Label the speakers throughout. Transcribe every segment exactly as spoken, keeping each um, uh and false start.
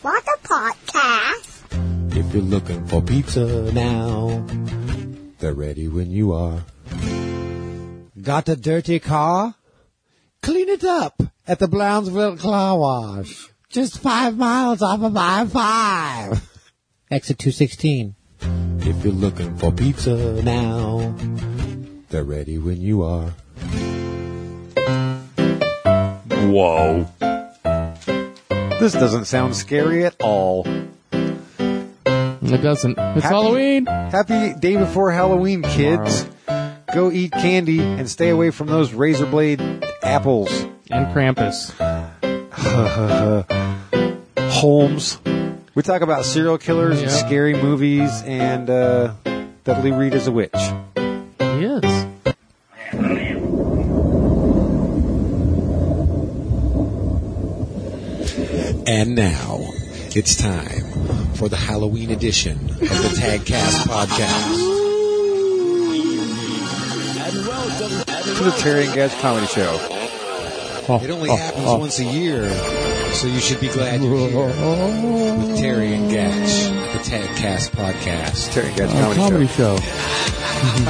Speaker 1: What a podcast.
Speaker 2: If you're looking for pizza now, they're ready when you are. Got a dirty car? Clean it up at the Brownsville Car Wash. Just five miles off of I five. Exit two sixteen. If you're looking for pizza now, they're ready when you are.
Speaker 3: Whoa. This doesn't sound scary at all.
Speaker 4: It doesn't. It's
Speaker 3: Happy-
Speaker 4: Halloween.
Speaker 3: Happy day before Halloween, kids. Go eat candy and stay away from those razor blade apples.
Speaker 4: And Krampus.
Speaker 3: Holmes. We talk about serial killers and
Speaker 4: Yeah.
Speaker 3: scary movies and uh, Dudley Reed as a witch.
Speaker 4: He is.
Speaker 2: And now, it's time for the Halloween edition of the Tagcast podcast.
Speaker 3: To the Terry and Gage Comedy Show.
Speaker 4: Oh,
Speaker 2: It only
Speaker 4: oh,
Speaker 2: happens
Speaker 4: oh.
Speaker 2: once a year, so you should be glad you're here with Terry and Gatch, the Tagcast podcast.
Speaker 3: Terry and Gage
Speaker 4: Oh,
Speaker 3: Comedy,
Speaker 4: comedy
Speaker 3: Show.
Speaker 4: show.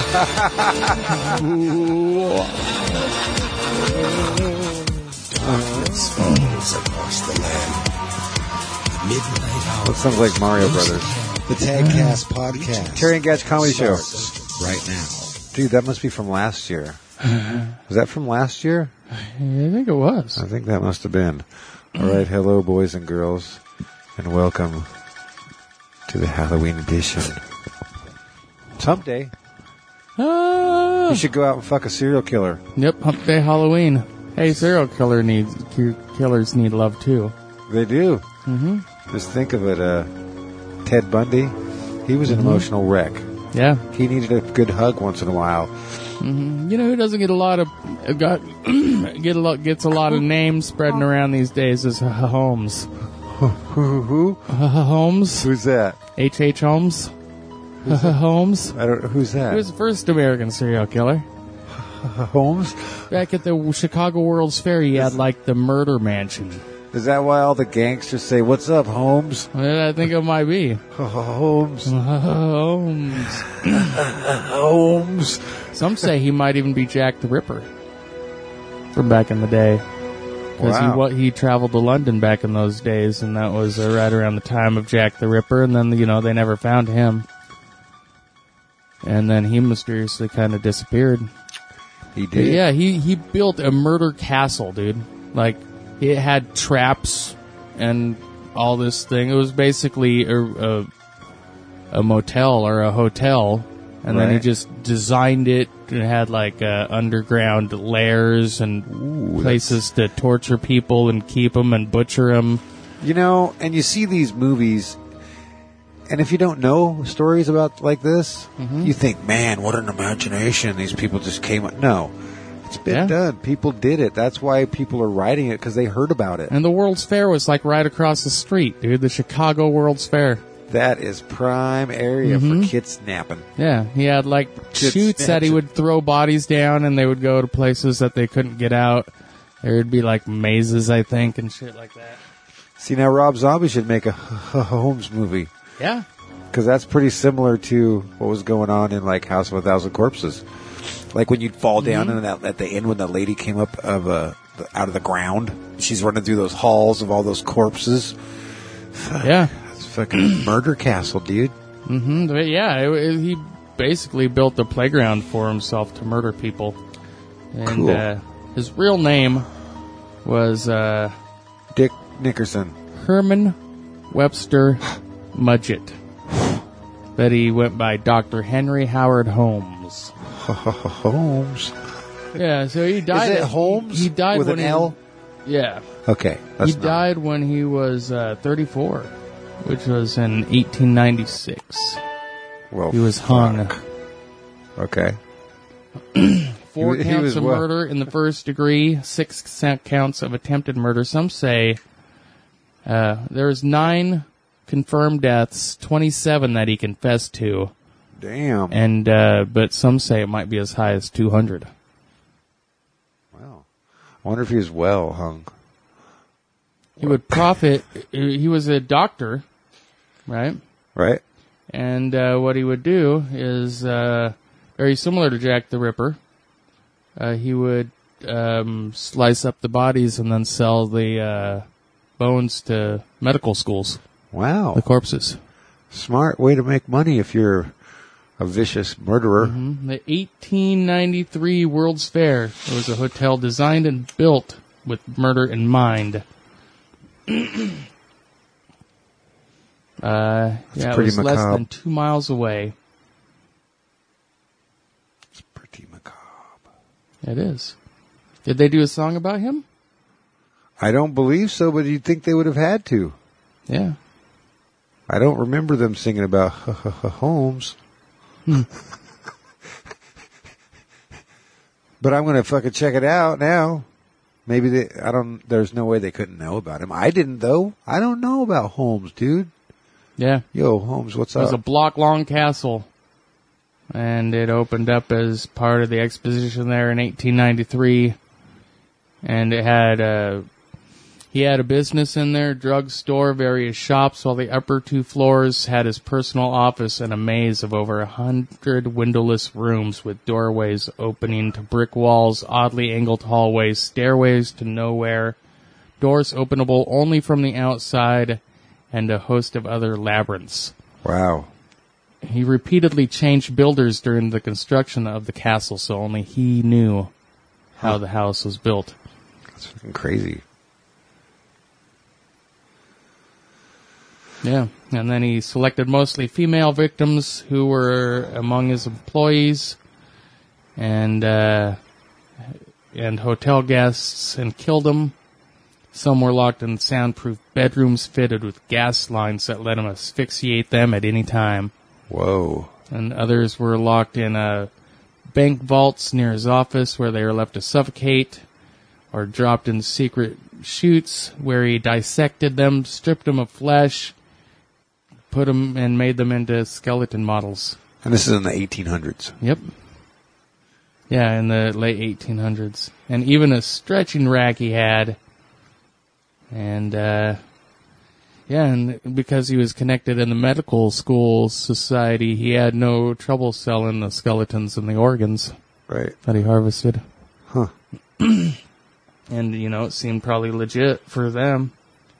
Speaker 2: Darkness falls across the land. Midnight hour.
Speaker 3: That sounds like Mario Brothers.
Speaker 2: The Tagcast podcast.
Speaker 3: Terry and Gage Comedy Show.
Speaker 2: starts right now.
Speaker 3: Dude, that must be from last year. Was that from last year?
Speaker 4: I think it was.
Speaker 3: I think that must have been. All right, hello, boys and girls, and welcome to the Halloween edition. It's hump day.
Speaker 4: Ah.
Speaker 3: You should go out and fuck a serial killer.
Speaker 4: Yep, Hump Day Halloween. Hey, serial killer needs ki- killers need love too.
Speaker 3: They do.
Speaker 4: Mm-hmm.
Speaker 3: Just think of it. Uh, Ted Bundy, he was an emotional wreck.
Speaker 4: Yeah.
Speaker 3: He needed a good hug once in a while.
Speaker 4: Mm-hmm. You know who doesn't get a lot of uh, got get a lot gets a lot of names spreading around these days is Holmes.
Speaker 3: Who? Who? who?
Speaker 4: Holmes.
Speaker 3: Who's that?
Speaker 4: H. H. Holmes. Holmes.
Speaker 3: I don't. Who's
Speaker 4: He
Speaker 3: that?
Speaker 4: was the first American serial killer.
Speaker 3: Holmes.
Speaker 4: Back at the Chicago World's Fair, he had like the murder mansion.
Speaker 3: Is that why all the gangsters say, "What's up, Holmes?"
Speaker 4: Well, I think it might be.
Speaker 3: Holmes.
Speaker 4: Holmes.
Speaker 3: Holmes.
Speaker 4: Some say he might even be Jack the Ripper from back in the day. Because
Speaker 3: Wow.
Speaker 4: he, what, he traveled to London back in those days, and that was uh, right around the time of Jack the Ripper, and then, you know, they never found him. And then he mysteriously kind of disappeared.
Speaker 3: He
Speaker 4: But
Speaker 3: did.
Speaker 4: yeah, he, he built a murder castle, dude. Like, it had traps and all this thing. It was basically a, a, a motel or a hotel. And then he
Speaker 3: Right.
Speaker 4: just designed it and had like uh, underground lairs and places to torture people and keep them and butcher them.
Speaker 3: You know, and you see these movies, and if you don't know stories about like this,
Speaker 4: Mm-hmm.
Speaker 3: you think, man, what an imagination. These people just came up. No, it's been
Speaker 4: Yeah.
Speaker 3: done. People did it. That's why people are writing it, because they heard about it.
Speaker 4: And the World's Fair was like right across the street, dude. The Chicago World's Fair.
Speaker 3: That is prime area
Speaker 4: Mhm.
Speaker 3: for kidnapping.
Speaker 4: Yeah, he had like
Speaker 3: Just
Speaker 4: chutes that he
Speaker 3: snatch it.
Speaker 4: would throw bodies down, and they would go to places that they couldn't get out. There'd be like mazes, I think, and shit like that.
Speaker 3: See, now Rob Zombie should make a Holmes movie,
Speaker 4: Yeah.
Speaker 3: because that's pretty similar to what was going on in like House of a Thousand Corpses. Like when you'd fall down
Speaker 4: Mm-hmm.
Speaker 3: and that, at the end when the lady came up of uh, the, out of the ground, she's running through those halls of all those corpses.
Speaker 4: Yeah.
Speaker 3: It's fucking murder castle, dude.
Speaker 4: Mm-hmm. But yeah, it, it, he basically built a playground for himself to murder people. And
Speaker 3: Cool.
Speaker 4: uh, his real name was uh,
Speaker 3: Dick Nickerson.
Speaker 4: Herman Webster Mudgett. But he went by Doctor Henry Howard Holmes.
Speaker 3: Holmes.
Speaker 4: Yeah, so he died.
Speaker 3: Is it
Speaker 4: at-
Speaker 3: Holmes
Speaker 4: He died
Speaker 3: with
Speaker 4: when
Speaker 3: an
Speaker 4: he,
Speaker 3: L?
Speaker 4: Yeah.
Speaker 3: Okay, that's
Speaker 4: he
Speaker 3: not-
Speaker 4: died when he was uh, thirty-four, which was in eighteen ninety-six.
Speaker 3: Well,
Speaker 4: He was hung.
Speaker 3: fuck. Okay.
Speaker 4: Four
Speaker 3: He- he
Speaker 4: counts
Speaker 3: was
Speaker 4: of
Speaker 3: what?
Speaker 4: murder in the first degree, six counts of attempted murder. Some say uh, there's nine confirmed deaths, twenty-seven that he confessed to,
Speaker 3: Damn.
Speaker 4: and uh, but some say it might be as high as two hundred.
Speaker 3: Wow. I wonder if he was well hung.
Speaker 4: he would profit. He was a doctor, right?
Speaker 3: Right?
Speaker 4: And uh, what he would do is uh, very similar to Jack the Ripper. Uh, he would um, slice up the bodies and then sell the uh, bones to medical schools.
Speaker 3: Wow.
Speaker 4: The corpses.
Speaker 3: Smart way to make money if you're a vicious murderer.
Speaker 4: Mm-hmm. The eighteen ninety-three World's Fair. It was a hotel designed and built with murder in mind. uh, yeah, it
Speaker 3: pretty
Speaker 4: was less
Speaker 3: macabre.
Speaker 4: than two miles away.
Speaker 3: It's pretty macabre.
Speaker 4: It is. Did they do a song about him?
Speaker 3: I don't believe so, but you'd think they would have had to.
Speaker 4: Yeah.
Speaker 3: I don't remember them singing about Holmes.
Speaker 4: Hmm.
Speaker 3: But I'm going to fucking check it out now. Maybe they, I don't, there's no way they couldn't know about him. I didn't though. I don't know about Holmes, dude.
Speaker 4: Yeah.
Speaker 3: Yo, Holmes, what's
Speaker 4: It was a
Speaker 3: up?
Speaker 4: block-long castle. And it opened up as part of the exposition there in eighteen ninety-three. And it had a... He had a business in there, drugstore, various shops, while the upper two floors had his personal office and a maze of over a hundred windowless rooms with doorways opening to brick walls, oddly angled hallways, stairways to nowhere, doors openable only from the outside, and a host of other labyrinths.
Speaker 3: Wow.
Speaker 4: He repeatedly changed builders during the construction of the castle, so only he knew how the house was built.
Speaker 3: That's fucking crazy.
Speaker 4: Yeah, and then he selected mostly female victims who were among his employees and uh, and hotel guests and killed them. Some were locked in soundproof bedrooms fitted with gas lines that let him asphyxiate them at any time.
Speaker 3: Whoa.
Speaker 4: And others were locked in uh, bank vaults near his office where they were left to suffocate, or dropped in secret chutes where he dissected them, stripped them of flesh, put them and made them into skeleton models.
Speaker 3: And this is in the eighteen hundreds.
Speaker 4: Yep. Yeah, in the late eighteen hundreds. And even a stretching rack he had. And, uh, yeah, and because he was connected in the medical school society, he had no trouble selling the skeletons and the organs
Speaker 3: Right.
Speaker 4: that he harvested.
Speaker 3: Huh.
Speaker 4: And, you know, it seemed probably legit for them.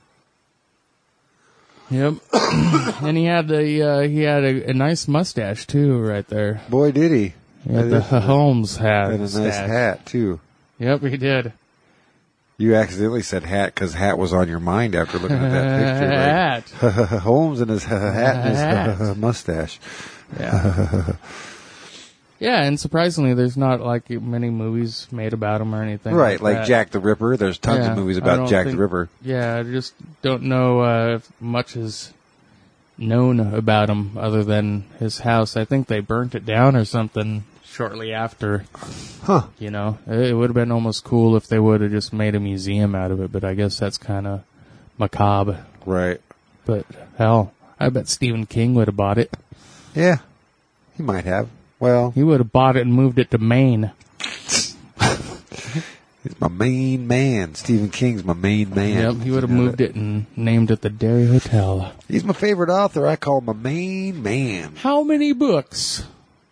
Speaker 4: Yep. And he had a uh, he had a, a nice mustache too, right there.
Speaker 3: Boy, did he.
Speaker 4: He had the Holmes hat.
Speaker 3: And a nice
Speaker 4: stash.
Speaker 3: hat, too.
Speaker 4: Yep, he did.
Speaker 3: You accidentally said hat because hat was on your mind after looking at that picture. Right?
Speaker 4: Hat.
Speaker 3: Holmes and his hat and his
Speaker 4: Hat.
Speaker 3: mustache.
Speaker 4: Yeah. Yeah, and surprisingly, there's not like many movies made about him or anything.
Speaker 3: Right, like
Speaker 4: that.
Speaker 3: Jack the Ripper. There's tons
Speaker 4: Yeah,
Speaker 3: of movies
Speaker 4: I
Speaker 3: about
Speaker 4: don't
Speaker 3: Jack
Speaker 4: think-
Speaker 3: the Ripper.
Speaker 4: Yeah, I just don't know uh, if much is known about him other than his house. I think they burnt it down or something shortly after.
Speaker 3: Huh.
Speaker 4: You know, it would have been almost cool if they would have just made a museum out of it, but I guess that's kind of macabre.
Speaker 3: Right.
Speaker 4: But hell, I bet Stephen King would have bought it.
Speaker 3: Yeah. He might have. Well,
Speaker 4: He would have bought it and moved it to Maine.
Speaker 3: he's my main man. Stephen King's my main man.
Speaker 4: Yep, he would have moved it and named it the Derry Hotel.
Speaker 3: He's my favorite author. I call him my main man.
Speaker 4: How many books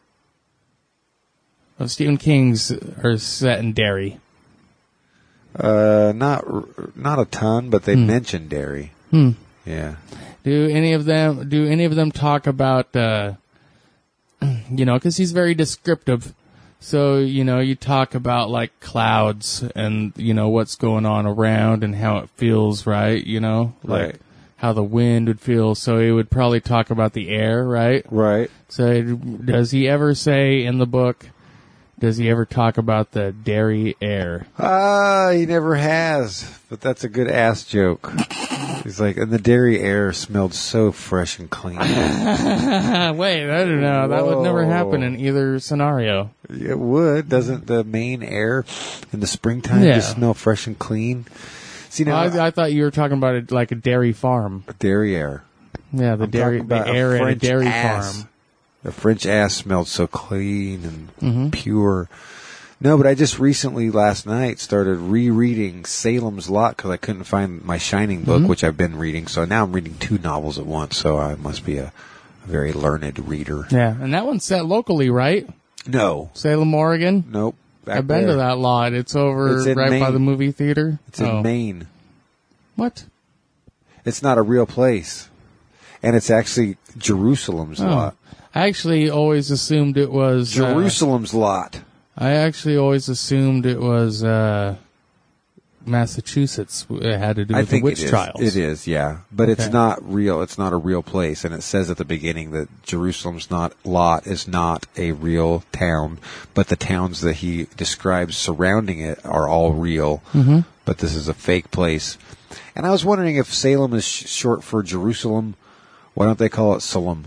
Speaker 4: of Stephen King's are set in Derry?
Speaker 3: Uh, not not a ton, but they mention Derry.
Speaker 4: Hmm.
Speaker 3: Yeah.
Speaker 4: Do any of them? Do any of them talk about? Uh, you know, because he's very descriptive. So you know, you talk about like clouds and you know what's going on around and how it feels, right? You know, like
Speaker 3: Right.
Speaker 4: how the wind would feel. So he would probably talk about the air, right?
Speaker 3: Right.
Speaker 4: So does he ever say in the book? Does he ever talk about the Derry air?
Speaker 3: Ah, he never has. But that's a good ass joke. He's like, and the dairy air smelled so fresh and clean.
Speaker 4: Wait, I don't know. That would never
Speaker 3: Whoa.
Speaker 4: happen in either scenario.
Speaker 3: It would. Doesn't the main air in the springtime
Speaker 4: Yeah.
Speaker 3: just smell fresh and clean? See, now,
Speaker 4: I, I thought you were talking about it like a dairy farm.
Speaker 3: dairy air.
Speaker 4: Yeah, the
Speaker 3: I'm
Speaker 4: dairy,
Speaker 3: talking
Speaker 4: the
Speaker 3: about a
Speaker 4: air at a
Speaker 3: French
Speaker 4: dairy
Speaker 3: ass.
Speaker 4: farm.
Speaker 3: The French ass smelled so clean and
Speaker 4: Mhm.
Speaker 3: pure. No, but I just recently, last night, started rereading Salem's Lot because I couldn't find my Shining book,
Speaker 4: Mm-hmm.
Speaker 3: which I've been reading. So now I'm reading two novels at once, so I must be a, a very learned reader.
Speaker 4: Yeah, and that one's set locally, right?
Speaker 3: No.
Speaker 4: Salem, Oregon.
Speaker 3: Nope. Back
Speaker 4: I've been
Speaker 3: there.
Speaker 4: to that lot. It's over
Speaker 3: It's in
Speaker 4: right by
Speaker 3: Maine.
Speaker 4: the movie theater.
Speaker 3: It's in
Speaker 4: Oh.
Speaker 3: Maine.
Speaker 4: What?
Speaker 3: It's not a real place. And it's actually Jerusalem's
Speaker 4: Oh.
Speaker 3: lot.
Speaker 4: I actually always assumed it was uh,
Speaker 3: Jerusalem's lot.
Speaker 4: I actually always assumed it was uh, Massachusetts. It had to do
Speaker 3: I
Speaker 4: with the
Speaker 3: think
Speaker 4: witch
Speaker 3: it is.
Speaker 4: trials.
Speaker 3: It is, yeah. But it's
Speaker 4: Okay.
Speaker 3: not real. It's not a real place. And it says at the beginning that Jerusalem's not lot is not a real town. But the towns that he describes surrounding it are all real. Mm-hmm. But this is a fake place. And I was wondering if Salem is sh- short for Jerusalem. Why don't they call it Salem?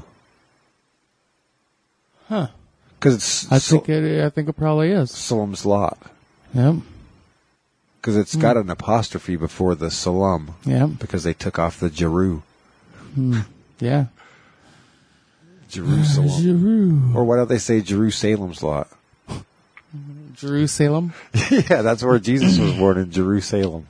Speaker 4: Huh.
Speaker 3: Because it's
Speaker 4: I
Speaker 3: Sal-
Speaker 4: think it. I think it probably is.
Speaker 3: Salem's lot.
Speaker 4: Yep.
Speaker 3: Because it's got an apostrophe before the Salam.
Speaker 4: Yep.
Speaker 3: Because they took off the Jeru.
Speaker 4: Yeah.
Speaker 3: Jerusalem.
Speaker 4: Jeru.
Speaker 3: Or why don't they say Jerusalem's lot?
Speaker 4: Jerusalem.
Speaker 3: Yeah, that's where Jesus was born, in Jerusalem.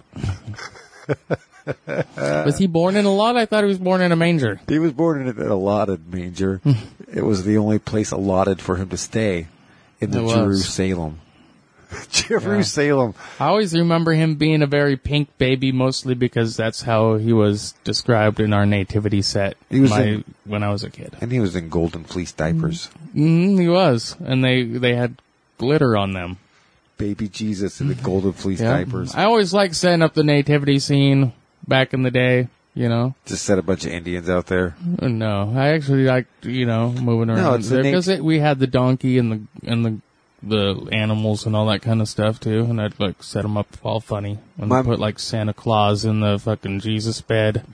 Speaker 4: Was he born in a lot? I thought he was born in a manger.
Speaker 3: He was born in an allotted manger. It was the only place allotted for him to stay, in the
Speaker 4: It was.
Speaker 3: Jerusalem. Jerusalem.
Speaker 4: I always remember him being a very pink baby, mostly because that's how he was described in our nativity set.
Speaker 3: He was
Speaker 4: my,
Speaker 3: in-
Speaker 4: when I was a kid.
Speaker 3: And he was in golden fleece diapers.
Speaker 4: Mm, he was, and they they had glitter on them.
Speaker 3: Baby Jesus in the golden fleece
Speaker 4: Yeah.
Speaker 3: diapers.
Speaker 4: I always liked setting up the nativity scene back in the day. You know,
Speaker 3: Just set a bunch of Indians out there.
Speaker 4: no, I actually liked you know moving around
Speaker 3: it's the
Speaker 4: because
Speaker 3: nat-
Speaker 4: we had the donkey and the and the the animals and all that kind of stuff too, and I'd like set them up all funny when
Speaker 3: My-
Speaker 4: they put like Santa Claus in the fucking Jesus bed.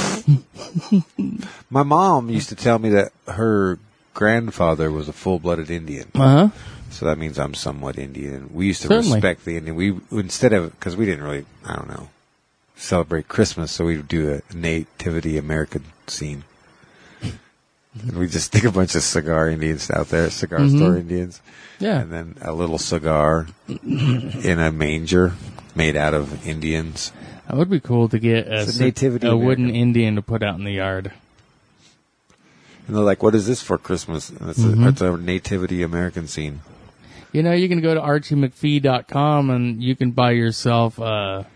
Speaker 3: My mom used to tell me that her grandfather was a full-blooded Indian.
Speaker 4: Uh huh.
Speaker 3: So that means I'm somewhat Indian. We used to
Speaker 4: Certainly.
Speaker 3: respect the Indian. We instead of because we didn't really, I don't know, celebrate Christmas, so we would do a nativity American scene. And we just stick a bunch of cigar Indians out there, cigar
Speaker 4: Mhm.
Speaker 3: store Indians,
Speaker 4: Yeah.
Speaker 3: and then a little cigar in a manger made out of Indians.
Speaker 4: That would be cool to get a,
Speaker 3: It's a nativity
Speaker 4: a wooden
Speaker 3: American.
Speaker 4: Indian to put out in the yard.
Speaker 3: And they're like, "What is this for Christmas?" And it's,
Speaker 4: Mhm.
Speaker 3: a, it's a nativity American scene.
Speaker 4: You know, you can go to archie mcphee dot com and you can buy yourself a,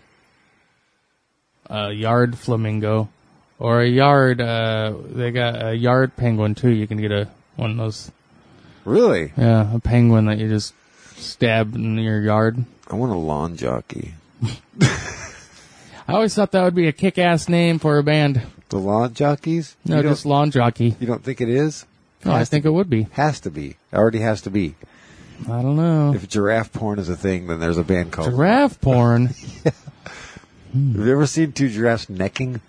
Speaker 4: a yard flamingo or a yard, uh, they got a yard penguin too. You can get a, one of those,
Speaker 3: Really,
Speaker 4: yeah, a penguin that you just stab in your yard.
Speaker 3: I want a lawn jockey.
Speaker 4: I always thought that would be a kick-ass name for a band.
Speaker 3: The lawn jockeys?
Speaker 4: No,
Speaker 3: you
Speaker 4: just
Speaker 3: don't,
Speaker 4: lawn jockey.
Speaker 3: you don't think it is?
Speaker 4: No, I
Speaker 3: Has to
Speaker 4: think it would be.
Speaker 3: Has to be. It already has to be.
Speaker 4: I don't know.
Speaker 3: If giraffe porn is a thing, then there's a band called.
Speaker 4: Giraffe porn.
Speaker 3: Have you ever seen two giraffes necking?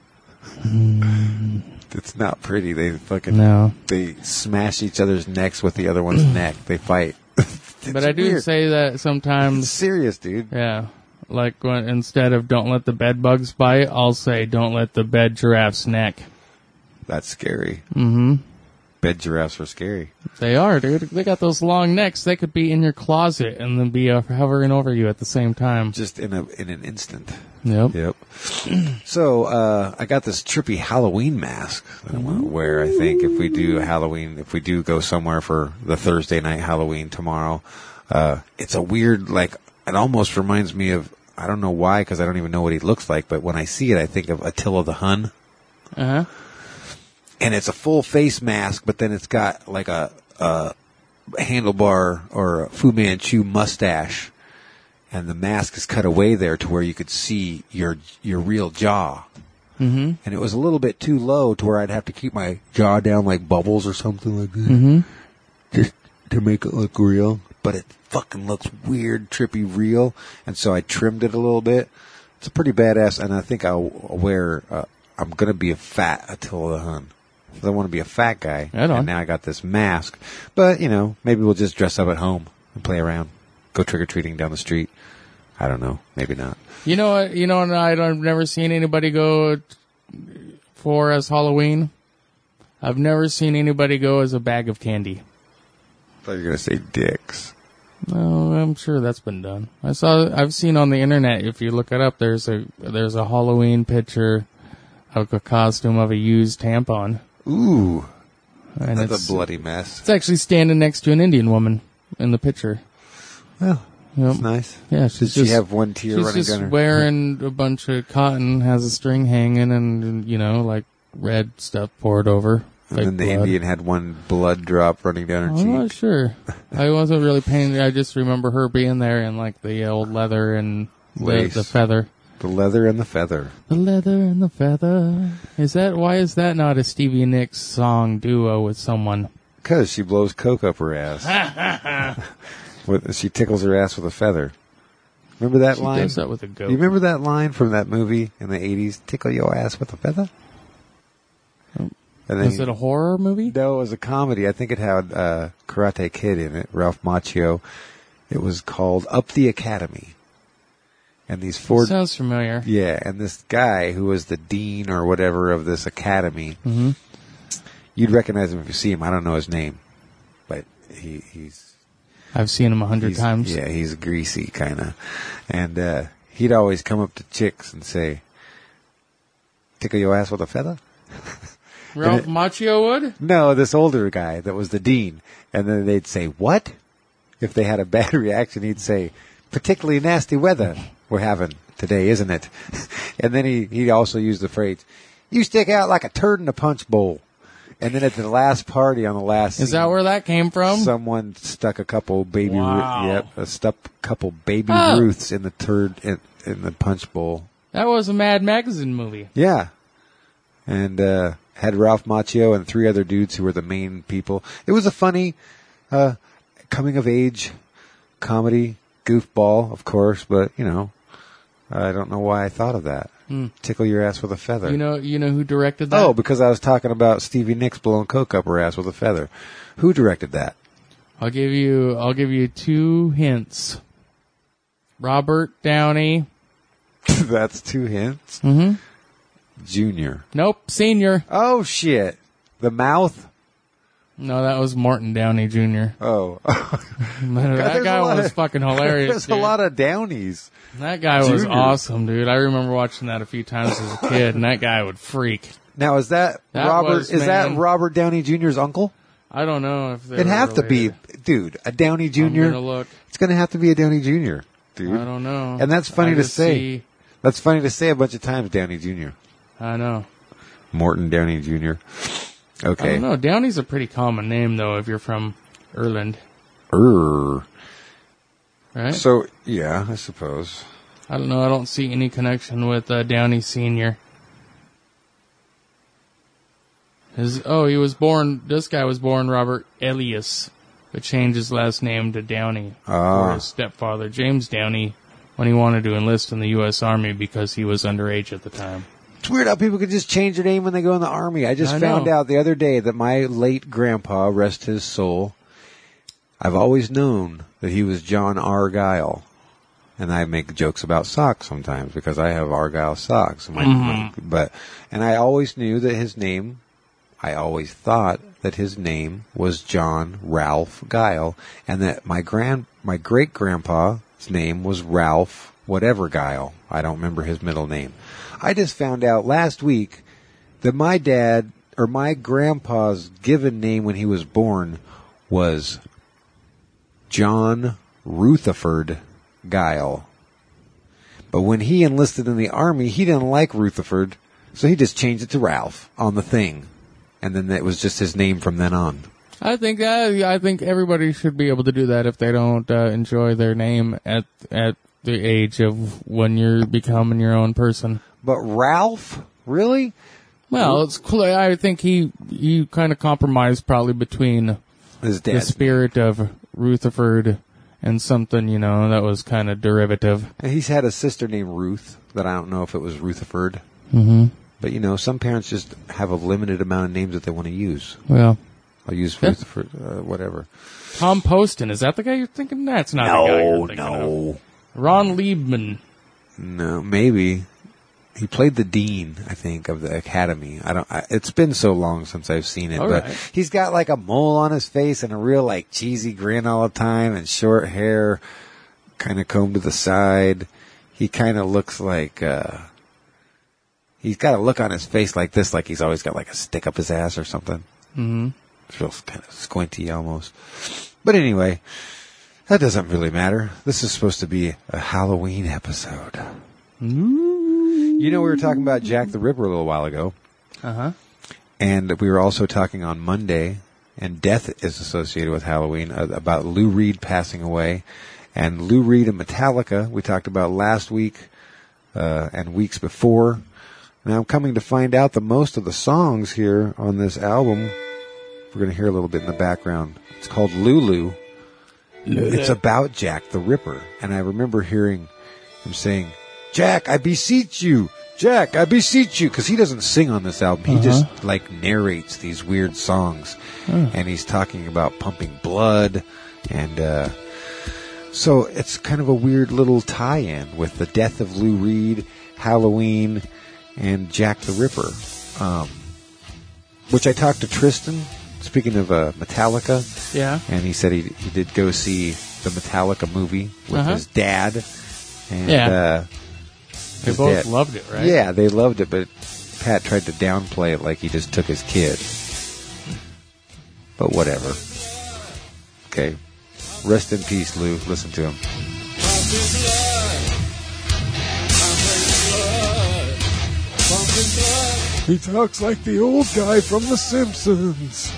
Speaker 3: It's not pretty. They fucking
Speaker 4: No.
Speaker 3: they smash each other's necks with the other one's neck. They fight. It's
Speaker 4: But I do
Speaker 3: weird.
Speaker 4: say that
Speaker 3: It's
Speaker 4: sometimes,
Speaker 3: serious, dude.
Speaker 4: yeah, like when instead of don't let the bed bugs bite, I'll say don't let the bed giraffes neck.
Speaker 3: That's scary.
Speaker 4: Mm-hmm.
Speaker 3: Bed giraffes are scary.
Speaker 4: They are, dude. They got those long necks. They could be in your closet and then be uh, hovering over you at the same time.
Speaker 3: Just in a in an instant.
Speaker 4: Yep.
Speaker 3: Yep. So uh, I got this trippy Halloween mask that I want to wear. I think if we do Halloween, if we do go somewhere for the Thursday night Halloween tomorrow, uh, it's a weird like. It almost reminds me of I don't know why because I don't even know what he looks like, but when I see it, I think of Attila the Hun.
Speaker 4: Uh huh.
Speaker 3: And it's a full face mask, but then it's got like a, a handlebar or a Fu Manchu mustache, and the mask is cut away there to where you could see your your real jaw.
Speaker 4: Mm-hmm.
Speaker 3: And it was a little bit too low to where I'd have to keep my jaw down like bubbles or something like that,
Speaker 4: Mm-hmm.
Speaker 3: just to make it look real. But it fucking looks weird, trippy, real. And so I trimmed it a little bit. It's a pretty badass, and I think I'll wear. Uh, I'm gonna be a fat Attila the Hun. I want to be a fat guy,
Speaker 4: Right on.
Speaker 3: and now I got this mask. But, you know, maybe we'll just dress up at home and play around. Go trick-or-treating down the street. I don't know. Maybe not.
Speaker 4: You know what? You know what I don't- I've never seen anybody go t- for as Halloween? I've never seen anybody go as a bag of candy.
Speaker 3: I thought you were going to say dicks.
Speaker 4: No, I'm sure that's been done. I saw, I've seen on the internet, if you look it up, there's a, there's a Halloween picture of a costume of a used tampon.
Speaker 3: Ooh.
Speaker 4: And
Speaker 3: That's
Speaker 4: it's,
Speaker 3: a bloody mess.
Speaker 4: it's actually standing next to an Indian woman in the picture.
Speaker 3: Well,
Speaker 4: Yep.
Speaker 3: that's nice.
Speaker 4: Yeah, she's
Speaker 3: Did
Speaker 4: just,
Speaker 3: she have one tear
Speaker 4: she's
Speaker 3: running
Speaker 4: just
Speaker 3: down her?
Speaker 4: wearing a bunch of cotton, has a string hanging, and, you know, like red stuff poured over.
Speaker 3: And then the
Speaker 4: blood.
Speaker 3: Indian had one blood drop running down her
Speaker 4: I'm
Speaker 3: cheek.
Speaker 4: not sure. I wasn't really paying. I just remember her being there in like the old leather and the,
Speaker 3: Lace.
Speaker 4: the feather.
Speaker 3: The leather and the feather.
Speaker 4: The leather and the feather. Is that why is that not a Stevie Nicks song duo with someone?
Speaker 3: Because she blows coke up her ass. with, she tickles her ass with a feather. Remember that
Speaker 4: She
Speaker 3: line?
Speaker 4: does that with a goat.
Speaker 3: You remember that line from that movie in the eighties? Tickle your ass with a feather? And then
Speaker 4: Was it a horror movie?
Speaker 3: No, it was a comedy. I think it had uh, Karate Kid in it, Ralph Macchio. It was called Up the Academy. And these four...
Speaker 4: Sounds familiar.
Speaker 3: Yeah, and this guy who was the dean or whatever of this academy,
Speaker 4: Mm-hmm.
Speaker 3: you'd recognize him if you see him. I don't know his name, but he, he's...
Speaker 4: I've seen him a hundred
Speaker 3: he's-
Speaker 4: times.
Speaker 3: Yeah, he's greasy, kind of. And uh, he'd always come up to chicks and say, tickle your ass with a feather?
Speaker 4: Ralph
Speaker 3: it-
Speaker 4: Macchio would?
Speaker 3: No, this older guy that was the dean. And then they'd say, what? If they had a bad reaction, he'd say, particularly nasty weather we're having today, isn't it? And then he, he also used the phrase, you stick out like a turd in a punch bowl. And then at the last party on the last
Speaker 4: Is
Speaker 3: scene,
Speaker 4: that where that came from?
Speaker 3: someone stuck a couple baby,
Speaker 4: Wow.
Speaker 3: Ru- yep, a stuck couple baby
Speaker 4: Oh.
Speaker 3: Ruths in the turd in, in the punch bowl.
Speaker 4: That was a Mad Magazine movie.
Speaker 3: Yeah. And, uh, had Ralph Macchio and three other dudes who were the main people. It was a funny, uh, coming of age comedy, goofball, of course, but, you know, I don't know why I thought of that.
Speaker 4: Hmm.
Speaker 3: Tickle your ass with a feather.
Speaker 4: You know, you know who directed that?
Speaker 3: Oh, because I was talking about Stevie Nicks blowing coke up her ass with a feather. Who directed that?
Speaker 4: I'll give you. I'll give you two hints. Robert Downey.
Speaker 3: That's two hints.
Speaker 4: Mm-hmm.
Speaker 3: Junior.
Speaker 4: Nope. Senior.
Speaker 3: Oh, shit. The mouth?
Speaker 4: No, that was Morton Downey Junior
Speaker 3: Oh.
Speaker 4: that
Speaker 3: there's
Speaker 4: guy
Speaker 3: a lot
Speaker 4: was
Speaker 3: of-
Speaker 4: fucking hilarious.
Speaker 3: There's a
Speaker 4: dude.
Speaker 3: lot of Downies.
Speaker 4: That guy was
Speaker 3: Junior.
Speaker 4: awesome, dude. I remember watching that a few times as a kid, and that guy would freak.
Speaker 3: Now, is that,
Speaker 4: That
Speaker 3: Robert,
Speaker 4: was,
Speaker 3: is that
Speaker 4: man.
Speaker 3: Robert Downey Junior's uncle?
Speaker 4: I don't know if they
Speaker 3: It'd
Speaker 4: were
Speaker 3: have to be,
Speaker 4: related.
Speaker 3: dude, a Downey
Speaker 4: I'm
Speaker 3: Junior
Speaker 4: gonna look.
Speaker 3: It's going to have to be a Downey Junior, dude.
Speaker 4: I don't know.
Speaker 3: And that's funny
Speaker 4: I
Speaker 3: to
Speaker 4: just
Speaker 3: say.
Speaker 4: see-
Speaker 3: That's funny to say a bunch of times, Downey Junior
Speaker 4: I know.
Speaker 3: Morton Downey Junior
Speaker 4: I
Speaker 3: Okay.
Speaker 4: don't know. Downey's a pretty common name, though, if you're from Ireland,
Speaker 3: Err.
Speaker 4: right?
Speaker 3: So, yeah, I suppose.
Speaker 4: I don't know. I don't see any connection with uh, Downey Senior His, oh, he was born, this guy was born Robert Elias, but changed his last name to Downey
Speaker 3: Ah.
Speaker 4: for his stepfather, James Downey, when he wanted to enlist in the U S Army because he was underage at the time.
Speaker 3: It's weird how people could just change their name when they go in the Army. I just
Speaker 4: I
Speaker 3: found
Speaker 4: know.
Speaker 3: out the other day that my late grandpa, rest his soul, I've always known that he was John Argyle. And I make jokes about socks sometimes because I have Argyle socks. My, my- but and I always knew that his name, I always thought that his name was John Ralph Guile, and that my grand my great grandpa's name was Ralph whatever Guile. I don't remember his middle name. I just found out last week that my dad or my grandpa's given name when he was born was John Rutherford Guile. But when he enlisted in the Army, he didn't like Rutherford, so he just changed it to Ralph on the thing. And then it was just his name from then on.
Speaker 4: I think uh, I think everybody should be able to do that if they don't uh, enjoy their name at at the age of when you're becoming your own person.
Speaker 3: But Ralph? Really?
Speaker 4: Well, it's clear. I think he he kind of compromised probably between
Speaker 3: His
Speaker 4: the
Speaker 3: dad.
Speaker 4: spirit of Rutherford and something, you know, that was kind of derivative.
Speaker 3: He's had a sister named Ruth, that I don't know if it was Rutherford.
Speaker 4: Mm-hmm.
Speaker 3: But, you know, some parents just have a limited amount of names that they want to use.
Speaker 4: Well,
Speaker 3: I'll use
Speaker 4: Yeah.
Speaker 3: Rutherford, uh, whatever.
Speaker 4: Tom Poston, is that the guy you're thinking? That's not the guy you're thinking of. Ron Liebman.
Speaker 3: No, maybe. he played the dean, I think, of the academy. I don't. I, it's been so long since I've seen it,
Speaker 4: All
Speaker 3: but
Speaker 4: right.
Speaker 3: he's got like a mole on his face and a real like cheesy grin all the time, and short hair, kind of combed to the side. He kind of looks like uh, he's got a look on his face like this, like he's always got like a stick up his ass or something.
Speaker 4: Mm-hmm.
Speaker 3: Feels kind of squinty almost. But anyway, that doesn't really matter. This is supposed to be a Halloween episode. You know, we were talking about Jack the Ripper a little while ago.
Speaker 4: Uh-huh.
Speaker 3: And we were also talking on Monday, and death is associated with Halloween, uh, about Lou Reed passing away. And Lou Reed and Metallica, we talked about last week uh, and weeks before. Now I'm coming to find out that most of the songs here on this album, we're going to hear a little bit in the background. It's called Lulu. It's about Jack the Ripper. And I remember hearing him saying, Jack, I beseech you. Jack, I beseech you. Because he doesn't sing on this album. He uh-huh. just, like, narrates these weird songs. Mm. And he's talking about pumping blood. And uh, so it's kind of a weird little tie-in with the death of Lou Reed, Halloween, and Jack the Ripper. Um, which I talked to Tristan, speaking of uh, Metallica.
Speaker 4: Yeah.
Speaker 3: And he said he, he did go see the Metallica movie with
Speaker 4: uh-huh.
Speaker 3: his dad. And,
Speaker 4: yeah.
Speaker 3: Uh,
Speaker 4: they both dad. loved it, right?
Speaker 3: Yeah, they loved it, but Pat tried to downplay it like he just took his kid. But whatever. Okay. Rest in peace, Lou. Listen to him. He talks like the old guy from The Simpsons.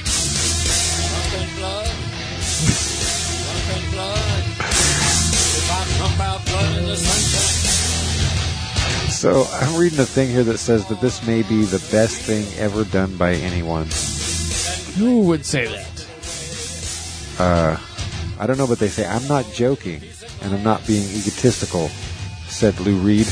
Speaker 3: So I'm reading a thing here that says that this may be the best thing ever done by anyone.
Speaker 4: Who would say that?
Speaker 3: Uh, I don't know, but they say, I'm not joking, and I'm not being egotistical, said Lou Reed.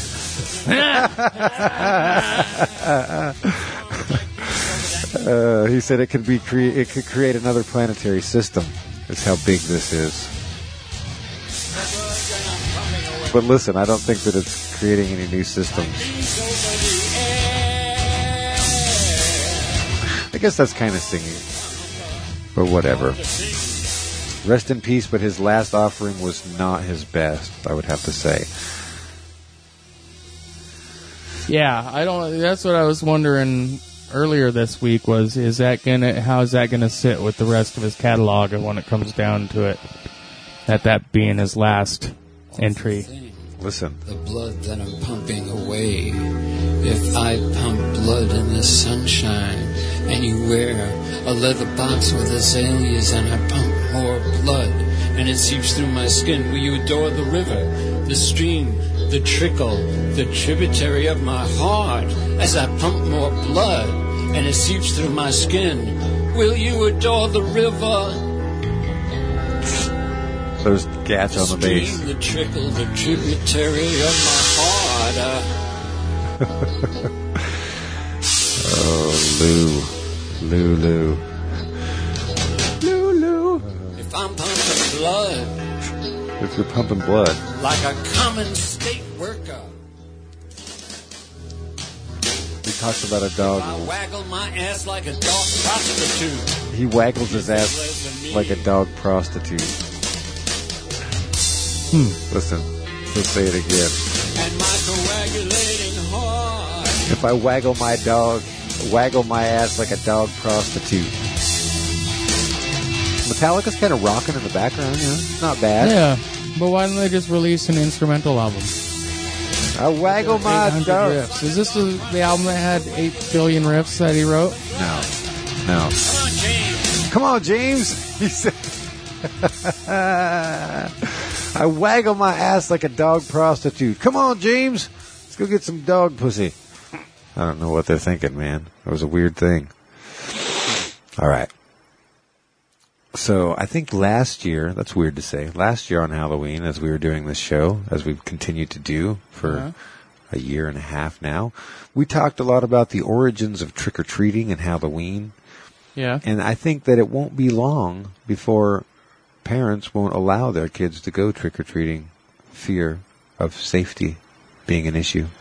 Speaker 3: uh, he said it could be cre- it could create another planetary system. Is how big this is. But listen, I don't think that it's creating any new systems. I guess that's kind of singing. But whatever. Rest in peace, but his last offering was not his best, I would have to say.
Speaker 4: Yeah, I don't. That's what I was wondering earlier this week. Was is that gonna? How is that gonna sit with the rest of his catalog? And when it comes down to it, that that being his last entry.
Speaker 3: Listen.
Speaker 5: The blood that I'm pumping away. If I pump blood in the sunshine, and you wear a leather box with azaleas, and I pump more blood, and it seeps through my skin, will you adore the river, the stream, the trickle, the tributary of my heart, as I pump more blood, and it seeps through my skin? Will you adore the river?
Speaker 3: There's Gatch on the bass.
Speaker 5: The trickle, the tributary of my heart. Uh.
Speaker 3: Oh, Lou. Lou, Lou. Lou, Lou.
Speaker 5: If I'm pumping blood.
Speaker 3: If you're pumping blood.
Speaker 5: Like a common state worker.
Speaker 3: He talks about a dog.
Speaker 5: I waggle my ass like a dog prostitute.
Speaker 3: He waggles his ass like a dog prostitute. Hmm. Listen, let's say it again.
Speaker 5: And my coagulating heart.
Speaker 3: If I waggle my dog, waggle my ass like a dog prostitute. Metallica's kind of rocking in the background, you know? It's not bad.
Speaker 4: Yeah, but why don't they just release an instrumental album?
Speaker 3: I waggle my dog.
Speaker 4: Riffs. Is this the, the album that had eight billion riffs that he wrote?
Speaker 3: No. No. Come on, James. He said, I waggle my ass like a dog prostitute. Come on, James. Let's go get some dog pussy. I don't know what they're thinking, man. It was a weird thing. All right. So I think last year, that's weird to say, last year on Halloween, as we were doing this show, as we've continued to do for uh-huh. a year and a half now, we talked a lot about the origins of trick-or-treating and Halloween.
Speaker 4: Yeah.
Speaker 3: And I think that it won't be long before parents won't allow their kids to go trick-or-treating, fear of safety being an issue.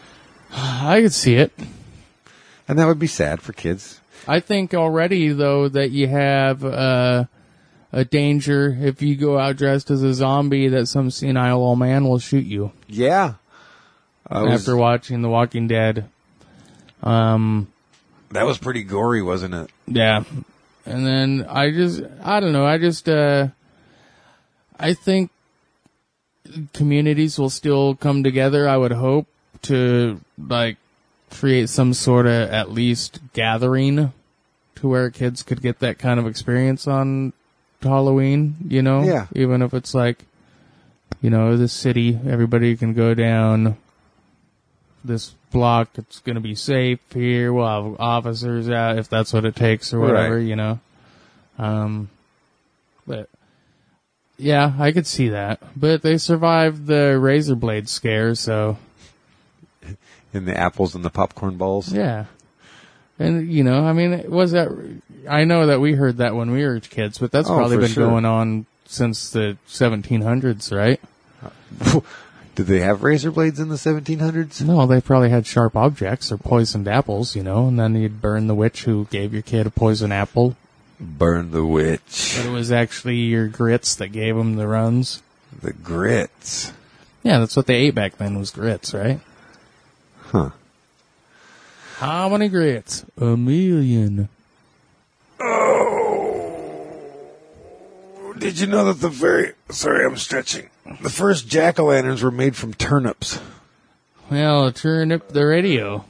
Speaker 4: I could see it.
Speaker 3: And that would be sad for kids.
Speaker 4: I think already, though, that you have uh, a danger if you go out dressed as a zombie that some senile old man will shoot you.
Speaker 3: Yeah. I was-
Speaker 4: After watching The Walking Dead. Um,
Speaker 3: that was pretty gory, wasn't it?
Speaker 4: yeah. And then I just, I don't know, I just, uh, I think communities will still come together, I would hope, to, like, create some sort of, at least, gathering to where kids could get that kind of experience on Halloween, you know?
Speaker 3: Yeah.
Speaker 4: Even if it's like, you know, this city, everybody can go down this block, it's going to be safe here, we'll have officers out if that's what it takes or whatever,
Speaker 3: Right.
Speaker 4: you know? Um, but, yeah, I could see that. But they survived the razor blade scare, so,
Speaker 3: In the apples and the popcorn balls.
Speaker 4: yeah. And, you know, I mean, was that, I know that we heard that when we were kids, but that's
Speaker 3: Oh,
Speaker 4: probably
Speaker 3: for
Speaker 4: been
Speaker 3: sure.
Speaker 4: going on since the seventeen hundreds, right?
Speaker 3: Did they have razor blades in the seventeen hundreds?
Speaker 4: No, they probably had sharp objects or poisoned apples, you know, and then you'd burn the witch who gave your kid a poison apple.
Speaker 3: Burn the witch.
Speaker 4: But it was actually your grits that gave them the runs.
Speaker 3: The grits.
Speaker 4: Yeah, that's what they ate back then was grits, right?
Speaker 3: Huh.
Speaker 4: How many grits? A million.
Speaker 3: Did you know that the very... Sorry, I'm stretching. The first jack-o'-lanterns were made from turnips.
Speaker 4: Well, turn up the radio.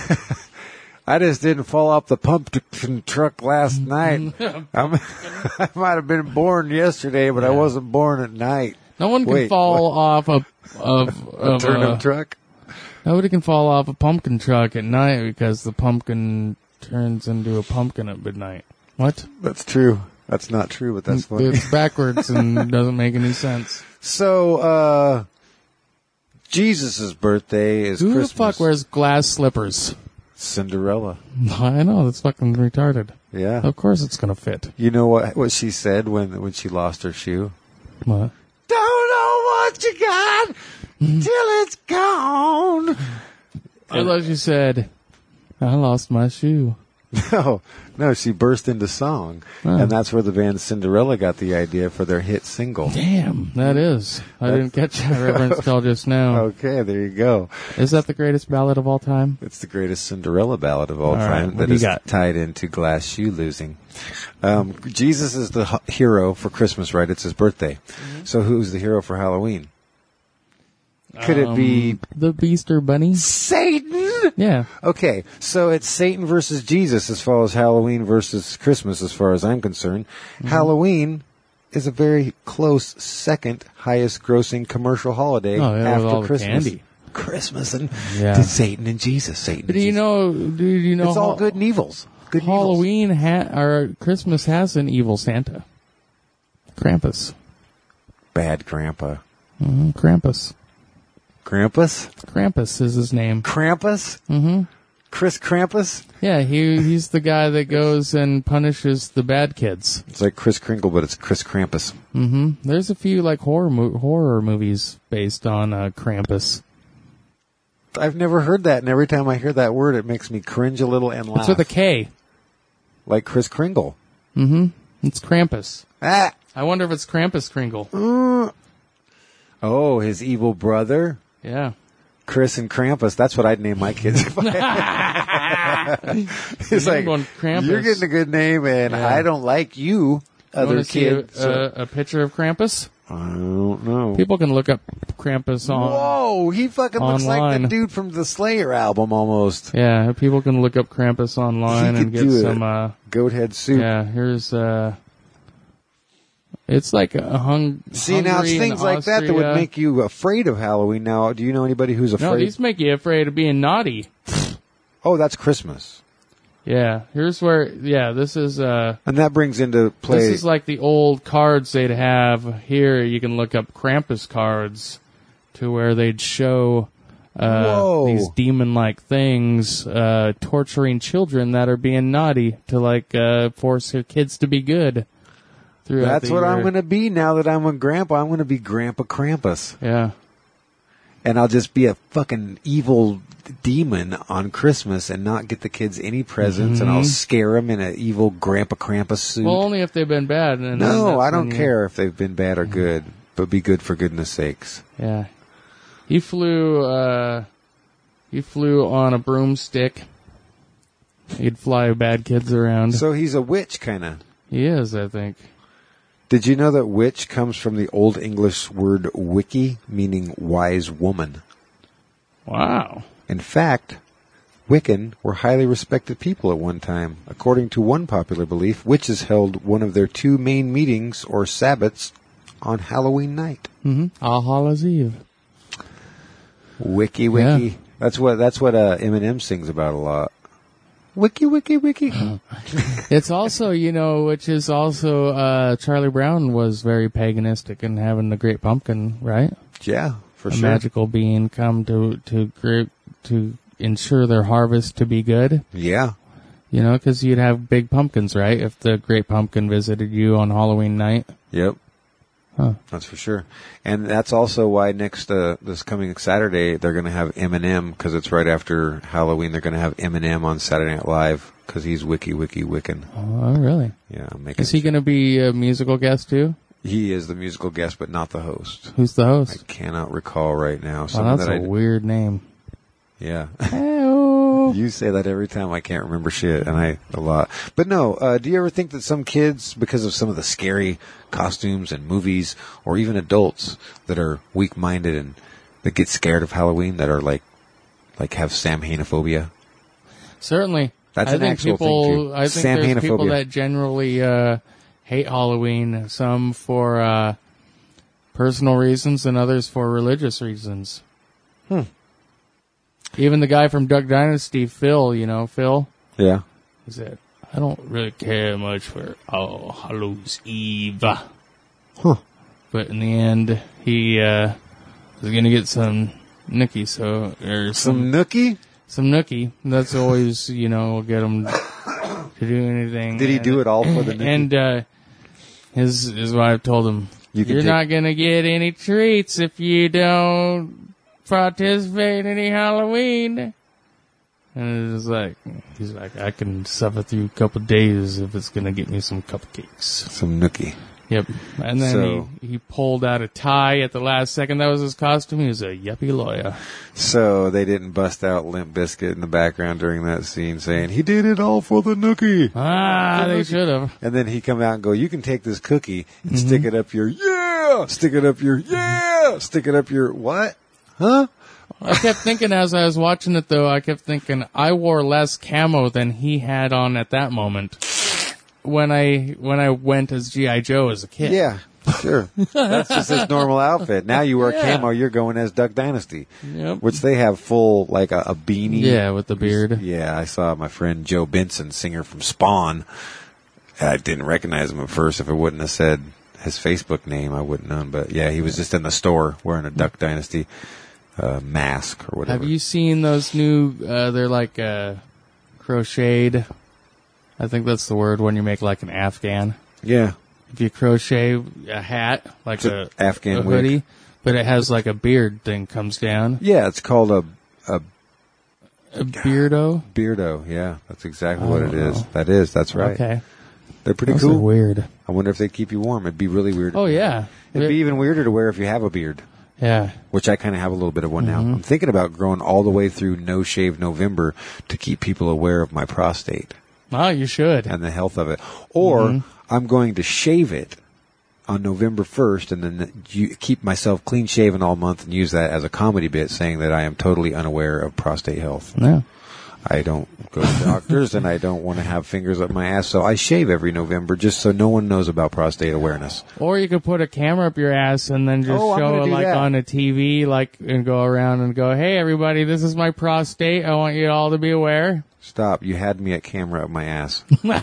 Speaker 3: I just didn't fall off the pumpkin truck last night. I'm, I might have been born yesterday, but I wasn't born at night.
Speaker 4: No one can
Speaker 3: Wait,
Speaker 4: fall off a, of,
Speaker 3: A
Speaker 4: of
Speaker 3: turnip
Speaker 4: a,
Speaker 3: truck?
Speaker 4: Nobody can fall off a pumpkin truck at night because the pumpkin turns into a pumpkin at midnight. What?
Speaker 3: That's true. That's not true, but that's funny.
Speaker 4: It's backwards and doesn't make any sense.
Speaker 3: So, uh, Jesus' birthday is
Speaker 4: Who
Speaker 3: Christmas.
Speaker 4: the fuck wears glass slippers?
Speaker 3: Cinderella.
Speaker 4: I know, that's fucking retarded.
Speaker 3: Yeah.
Speaker 4: Of course it's gonna fit.
Speaker 3: You know what what she said when when she lost her shoe?
Speaker 4: What?
Speaker 3: Don't know what you got till it's gone.
Speaker 4: I thought you said, I lost my shoe.
Speaker 3: No, no, she burst into song.
Speaker 4: Oh.
Speaker 3: And that's where the band Cinderella got the idea for their hit single.
Speaker 4: Damn, that is. I didn't catch that reference till just now.
Speaker 3: Okay, there you go.
Speaker 4: Is that the greatest ballad of all time?
Speaker 3: It's the greatest Cinderella ballad of all,
Speaker 4: All right,
Speaker 3: time
Speaker 4: what
Speaker 3: that
Speaker 4: do you
Speaker 3: is
Speaker 4: got?
Speaker 3: tied into glass shoe losing. Um, Jesus is the h- hero for Christmas, right? It's his birthday.
Speaker 4: Mm-hmm.
Speaker 3: So who's the hero for Halloween? Could it be
Speaker 4: Um, the Beaster Bunny?
Speaker 3: Satan?
Speaker 4: Yeah.
Speaker 3: Okay, so it's Satan versus Jesus as far as Halloween versus Christmas as far as I'm concerned.
Speaker 4: Mm-hmm.
Speaker 3: Halloween is a very close second highest grossing commercial holiday
Speaker 4: Oh, yeah, with
Speaker 3: after
Speaker 4: all the
Speaker 3: Christmas.
Speaker 4: candy.
Speaker 3: Christmas and
Speaker 4: Yeah.
Speaker 3: to Satan and Jesus. Satan and
Speaker 4: Do you
Speaker 3: Jesus.
Speaker 4: know? Do you know?
Speaker 3: It's all
Speaker 4: Hal-
Speaker 3: good and evils. Good and evils.
Speaker 4: Halloween ha- or Christmas has an evil Santa. Krampus.
Speaker 3: Bad grandpa.
Speaker 4: Mm, Krampus.
Speaker 3: Krampus?
Speaker 4: Krampus is his name.
Speaker 3: Krampus?
Speaker 4: Mm-hmm.
Speaker 3: Chris Krampus?
Speaker 4: Yeah, he he's the guy that goes and punishes the bad kids.
Speaker 3: It's like Chris Kringle, but it's Chris Krampus.
Speaker 4: Mm-hmm. There's a few like horror mo- horror movies based on uh, Krampus.
Speaker 3: I've never heard that, and every time I hear that word, it makes me cringe a little and laugh.
Speaker 4: It's with a K.
Speaker 3: Like Chris Kringle.
Speaker 4: Mm-hmm. It's Krampus.
Speaker 3: Ah!
Speaker 4: I wonder if it's Krampus Kringle.
Speaker 3: Oh, his evil brother?
Speaker 4: Yeah.
Speaker 3: Chris and Krampus. That's what I'd name my kids. If I- it's
Speaker 4: Your
Speaker 3: like,
Speaker 4: one, Krampus.
Speaker 3: you're getting a good name, and
Speaker 4: Yeah.
Speaker 3: I don't like you,
Speaker 4: You
Speaker 3: other
Speaker 4: wanna see a,
Speaker 3: kid. so-
Speaker 4: a, a picture of Krampus?
Speaker 3: I don't know.
Speaker 4: People can look up Krampus on.
Speaker 3: Whoa, he fucking looks like
Speaker 4: online.
Speaker 3: the dude from the Slayer album almost.
Speaker 4: Yeah, people can look up Krampus online
Speaker 3: He
Speaker 4: and
Speaker 3: could
Speaker 4: get
Speaker 3: do
Speaker 4: some.
Speaker 3: it.
Speaker 4: Uh,
Speaker 3: Goat head soup.
Speaker 4: yeah, here's. Uh, it's like a hung.
Speaker 3: See, now it's
Speaker 4: Hungary
Speaker 3: things
Speaker 4: and
Speaker 3: like that that would
Speaker 4: Austria.
Speaker 3: make you afraid of Halloween. Now, do you know anybody who's afraid?
Speaker 4: No, these make you afraid of being naughty.
Speaker 3: Oh, that's Christmas.
Speaker 4: Yeah, here's where. Yeah, this is. Uh,
Speaker 3: And that brings into play.
Speaker 4: This is like the old cards they'd have here. You can look up Krampus cards to where they'd show uh,
Speaker 3: Whoa.
Speaker 4: these demon-like things uh, torturing children that are being naughty to like uh, force their kids to be good. throughout
Speaker 3: That's
Speaker 4: the
Speaker 3: what I'm
Speaker 4: year.
Speaker 3: going to be now that I'm a grandpa. I'm going to be Grandpa Krampus.
Speaker 4: Yeah.
Speaker 3: and I'll just be a fucking evil demon on Christmas and not get the kids any presents,
Speaker 4: Mm-hmm.
Speaker 3: and I'll scare them in an evil Grandpa Krampus suit.
Speaker 4: Well, only if they've been bad. And
Speaker 3: no,
Speaker 4: that's
Speaker 3: I don't
Speaker 4: when you-
Speaker 3: care if they've been bad or good, but be good for goodness sakes.
Speaker 4: Yeah. He flew, uh, he flew on a broomstick. He'd fly bad kids around.
Speaker 3: So he's a witch, kind of.
Speaker 4: He is, I think.
Speaker 3: Did you know that witch comes from the Old English word wiki, meaning wise woman?
Speaker 4: Wow.
Speaker 3: In fact, Wiccan were highly respected people at one time. According to one popular belief, witches held one of their two main meetings or sabbats on Halloween night.
Speaker 4: Mm-hmm. All Hallows Eve.
Speaker 3: Wiki, wiki.
Speaker 4: Yeah.
Speaker 3: That's what that's what uh, Eminem sings about a lot. Wiki, wiki, wiki.
Speaker 4: It's also, you know, which is also, uh, Charlie Brown was very paganistic in having the Great Pumpkin, right?
Speaker 3: Yeah, for
Speaker 4: a
Speaker 3: sure.
Speaker 4: magical being come to, to, gra- to ensure their harvest to be good.
Speaker 3: Yeah.
Speaker 4: You know, because you'd have big pumpkins, right? If the Great Pumpkin visited you on Halloween night.
Speaker 3: Yep.
Speaker 4: Huh.
Speaker 3: That's for sure. And that's also why next, uh, this coming Saturday, they're going to have Eminem, because it's right after Halloween. They're going to have Eminem on Saturday Night Live, because he's Wiki, Wiki, Wiccan.
Speaker 4: Oh, really?
Speaker 3: Yeah, I'm making
Speaker 4: Is he going to be a musical guest, too?
Speaker 3: He is the musical guest, but not the host.
Speaker 4: Who's the
Speaker 3: I
Speaker 4: host?
Speaker 3: cannot recall right now.
Speaker 4: Oh,
Speaker 3: Someone
Speaker 4: that's
Speaker 3: that
Speaker 4: a
Speaker 3: I,
Speaker 4: weird name.
Speaker 3: yeah.
Speaker 4: Hey-oh.
Speaker 3: You say that every time. I can't remember shit, and I a lot. But no, uh, do you ever think that some kids, because of some of the scary costumes and movies, or even adults that are weak-minded and that get scared of Halloween, that are like, like have Samhainophobia?
Speaker 4: Certainly.
Speaker 3: That's
Speaker 4: I
Speaker 3: an
Speaker 4: think
Speaker 3: actual
Speaker 4: people,
Speaker 3: thing, too.
Speaker 4: I think there's people
Speaker 3: Samhainophobia.
Speaker 4: that generally uh, hate Halloween, some for uh, personal reasons and others for religious reasons.
Speaker 3: Hmm.
Speaker 4: Even the guy from Duck Dynasty, Phil, you know, Phil,
Speaker 3: Yeah.
Speaker 4: he said, I don't really care much for All Hallows Eve.
Speaker 3: Huh.
Speaker 4: But in the end, he uh, was going to get some nookie, so, or some,
Speaker 3: Some nookie?
Speaker 4: some nookie. That's always, you know, will get him to do anything.
Speaker 3: Did he
Speaker 4: And-
Speaker 3: do it all for the nookie?
Speaker 4: And uh, his his wife told him,
Speaker 3: You can
Speaker 4: "You're
Speaker 3: take-
Speaker 4: not gonna get any treats if you don't participate in any Halloween." And it was like, he's like, "I can suffer through a couple days if it's gonna get me some cupcakes."
Speaker 3: Some nookie.
Speaker 4: Yep. And then
Speaker 3: So-
Speaker 4: he, he pulled out a tie at the last second. That was his costume. He was a yuppie lawyer.
Speaker 3: So they didn't bust out Limp Bizkit in the background during that scene saying, he did it all for the nookie.
Speaker 4: Ah, they should have.
Speaker 3: And then he come out and go, you can take this cookie and stick it up your, yeah, stick it up your, yeah, stick it up your, what? Huh?
Speaker 4: I kept thinking as I was watching it, though, I kept thinking I wore less camo than he had on at that moment when I when I went as G I. Joe as a kid.
Speaker 3: Yeah, sure. That's just his normal outfit. Now you wear
Speaker 4: Yeah.
Speaker 3: camo, you're going as Duck Dynasty,
Speaker 4: Yep.
Speaker 3: which they have full, like a, a beanie.
Speaker 4: Yeah, with the beard.
Speaker 3: Yeah, I saw my friend Joe Benson, singer from Spawn. I didn't recognize him at first. If it wouldn't have said his Facebook name, I wouldn't known. But yeah, he was just in the store wearing a Duck Dynasty uh, mask or whatever.
Speaker 4: Have you seen those new? Uh, they're like uh, crocheted. I think that's the word when you make like an Afghan.
Speaker 3: Yeah.
Speaker 4: If you crochet a hat, like
Speaker 3: It's a
Speaker 4: a
Speaker 3: Afghan
Speaker 4: a
Speaker 3: wig.
Speaker 4: hoodie, but it has like a beard thing comes down.
Speaker 3: Yeah, it's called a a
Speaker 4: A beardo.
Speaker 3: beardo. Yeah, that's exactly
Speaker 4: I
Speaker 3: what it
Speaker 4: don't
Speaker 3: is.
Speaker 4: know.
Speaker 3: That is. That's right.
Speaker 4: Okay.
Speaker 3: They're pretty
Speaker 4: Those are
Speaker 3: cool.
Speaker 4: weird.
Speaker 3: I wonder if they keep you warm. It'd be really weird.
Speaker 4: Oh yeah.
Speaker 3: It'd be even weirder to wear if you have a beard,
Speaker 4: Yeah.
Speaker 3: which I kind of have a little bit of one now.
Speaker 4: Mm-hmm.
Speaker 3: I'm thinking about growing all the way through No Shave November to keep people aware of my prostate
Speaker 4: Oh, you should.
Speaker 3: and the health of it. Or
Speaker 4: Mm-hmm.
Speaker 3: I'm going to shave it on November first and then you keep myself clean shaven all month and use that as a comedy bit saying that I am totally unaware of prostate health.
Speaker 4: No.
Speaker 3: I don't go to doctors and I don't want to have fingers up my ass, so I shave every November just so no one knows about prostate awareness.
Speaker 4: Or you could put a camera up your ass and then just
Speaker 3: Oh, I'm
Speaker 4: show
Speaker 3: gonna
Speaker 4: it
Speaker 3: do
Speaker 4: like
Speaker 3: that.
Speaker 4: on a T V, like, and go around and go, "Hey, everybody, this is my prostate. I want you all to be aware."
Speaker 3: Stop. You had me at camera up my ass.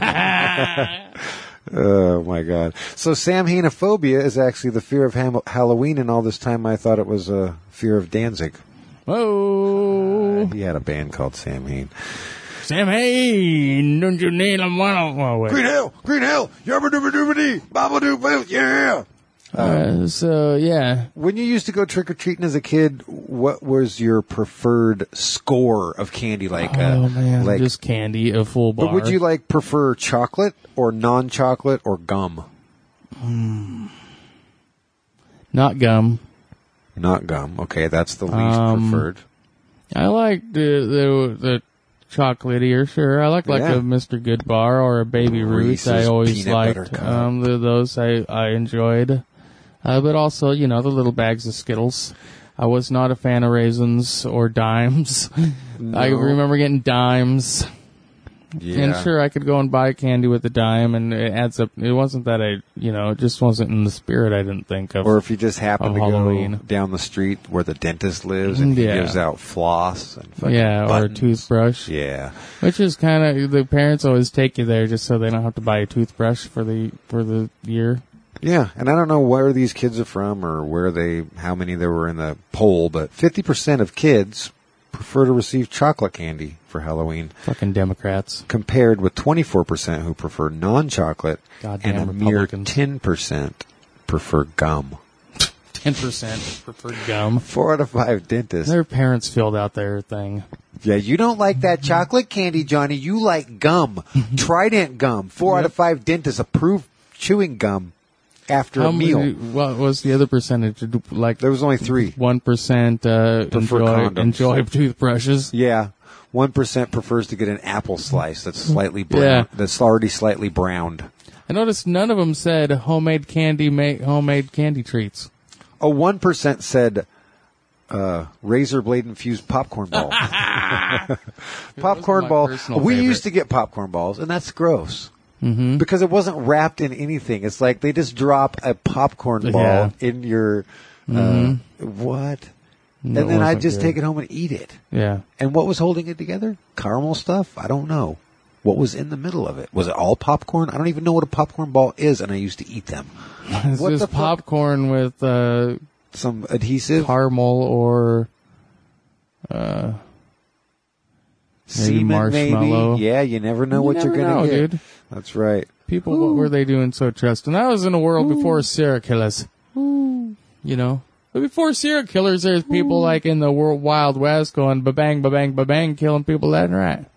Speaker 3: Oh, my God. So Samhainophobia is actually the fear of ham- Halloween, and all this time I thought it was a fear of Danzig.
Speaker 4: Whoa,
Speaker 3: He had a band called Samhain.
Speaker 4: Sam, hey, don't you need a one? Oh, wait.
Speaker 3: Green Hill! Green Hill! Yabba dooba dooba dee! Baba doo boo! Yeah!
Speaker 4: Uh, so yeah,
Speaker 3: When you used to go trick or treating as a kid, what was your preferred score of candy? Like, uh,
Speaker 4: oh man,
Speaker 3: like,
Speaker 4: just candy, a full bar.
Speaker 3: but would you like prefer chocolate or non-chocolate or gum?
Speaker 4: Not gum.
Speaker 3: Not gum. Okay, that's the least
Speaker 4: Um,
Speaker 3: preferred.
Speaker 4: I like the the the chocolatier, sure. I like like
Speaker 3: Yeah.
Speaker 4: a Mister Good bar or a Baby Ruth.
Speaker 3: Reese's
Speaker 4: I always
Speaker 3: peanut butter
Speaker 4: liked
Speaker 3: cup.
Speaker 4: um, the, those. I I enjoyed, uh, but also you know the little bags of Skittles. I was not a fan of raisins or dimes. I
Speaker 3: No.
Speaker 4: remember getting dimes.
Speaker 3: Yeah.
Speaker 4: And sure, I could go and buy candy with a dime, and it adds up. It wasn't that I, you know, it just wasn't in the spirit. I didn't think of.
Speaker 3: Or if you just happen
Speaker 4: of
Speaker 3: to
Speaker 4: Halloween.
Speaker 3: go down the street where the dentist lives and he
Speaker 4: Yeah.
Speaker 3: gives out floss and fucking
Speaker 4: yeah, or a
Speaker 3: buttons.
Speaker 4: toothbrush.
Speaker 3: Yeah.
Speaker 4: Which is kind of the parents always take you there just so they don't have to buy a toothbrush for the for the year.
Speaker 3: Yeah, and I don't know where these kids are from or where they, how many there were in the poll, but fifty percent of kids prefer to receive chocolate candy for Halloween,
Speaker 4: Fucking Democrats.
Speaker 3: compared with twenty-four percent who prefer non-chocolate,
Speaker 4: Goddamn
Speaker 3: and a mere
Speaker 4: Republicans.
Speaker 3: ten percent prefer gum.
Speaker 4: Ten percent preferred gum.
Speaker 3: Four out of five dentists.
Speaker 4: Their parents filled out their thing.
Speaker 3: Yeah, you don't like that chocolate candy, Johnny. You like gum. Trident gum. Four out of five dentists approve chewing gum after
Speaker 4: How
Speaker 3: a meal.
Speaker 4: many- what was the other percentage? Like
Speaker 3: There was only three.
Speaker 4: one percent uh,
Speaker 3: Prefer
Speaker 4: enjoy
Speaker 3: condoms.
Speaker 4: enjoy toothbrushes.
Speaker 3: Yeah. One percent prefers to get an apple slice that's slightly brown,
Speaker 4: Yeah.
Speaker 3: that's already slightly browned.
Speaker 4: I noticed none of them said homemade candy, make homemade candy treats.
Speaker 3: A one percent said uh, razor blade infused popcorn ball. popcorn
Speaker 4: my
Speaker 3: ball.
Speaker 4: personal
Speaker 3: We
Speaker 4: favorite.
Speaker 3: used to get popcorn balls, and that's gross. Mm-hmm. Because it wasn't wrapped in anything. It's like they just drop a popcorn ball
Speaker 4: Yeah.
Speaker 3: in your uh, what,
Speaker 4: No,
Speaker 3: and
Speaker 4: it
Speaker 3: then I'd
Speaker 4: wasn't
Speaker 3: just
Speaker 4: good.
Speaker 3: take it home and eat it.
Speaker 4: Yeah.
Speaker 3: And what was holding it together? Caramel stuff? I don't know. What was in the middle of it? Was it all popcorn? I don't even know what a popcorn ball is, and I used to eat them.
Speaker 4: It's
Speaker 3: What
Speaker 4: just
Speaker 3: the fuck?
Speaker 4: popcorn with uh,
Speaker 3: Some adhesive?
Speaker 4: caramel or uh, maybe
Speaker 3: Semen,
Speaker 4: marshmallow.
Speaker 3: maybe? Yeah, you never know what
Speaker 4: You
Speaker 3: you're
Speaker 4: never
Speaker 3: going to
Speaker 4: know,
Speaker 3: get.
Speaker 4: dude.
Speaker 3: That's right.
Speaker 4: People, what were they doing so trusting? That was in a world before serial killers. You know? But before serial killers, there's people like in the world Wild West going ba-bang, ba-bang, ba-bang, killing people left and right.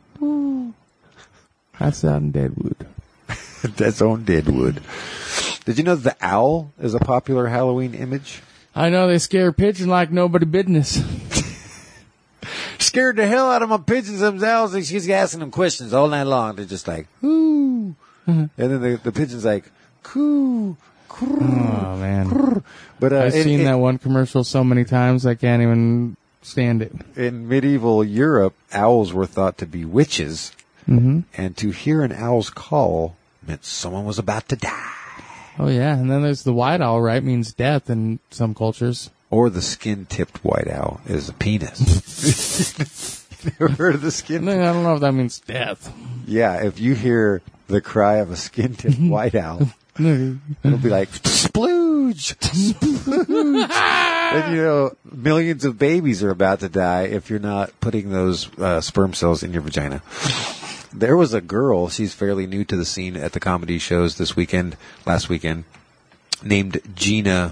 Speaker 4: That's out in Deadwood.
Speaker 3: That's on Deadwood. Did you know the owl is a popular Halloween image?
Speaker 4: I know they scare pigeon like nobody business.
Speaker 3: Scared the hell out of my pigeons themselves, and she's asking them questions all night long. They're just like, ooh. And then the, the pigeon's like, coo, crrr,
Speaker 4: Oh, man.
Speaker 3: But uh,
Speaker 4: I've
Speaker 3: in,
Speaker 4: seen
Speaker 3: in,
Speaker 4: that one commercial so many times I can't even stand it.
Speaker 3: in medieval Europe, owls were thought to be witches,
Speaker 4: Mm-hmm.
Speaker 3: and to hear an owl's call meant someone was about to die.
Speaker 4: Oh, yeah. And then there's the white owl, right? Means death in some cultures.
Speaker 3: Or the skin-tipped white owl is a penis. Never heard of the
Speaker 4: I
Speaker 3: skin?
Speaker 4: think- I don't know if that means death.
Speaker 3: Yeah, if you hear the cry of a skin-tipped white owl, it'll be like, splooge, splooge. And you know, millions of babies are about to die if you're not putting those uh, sperm cells in your vagina. There was a girl, she's fairly new to the scene at the comedy shows this weekend, last weekend, named Gina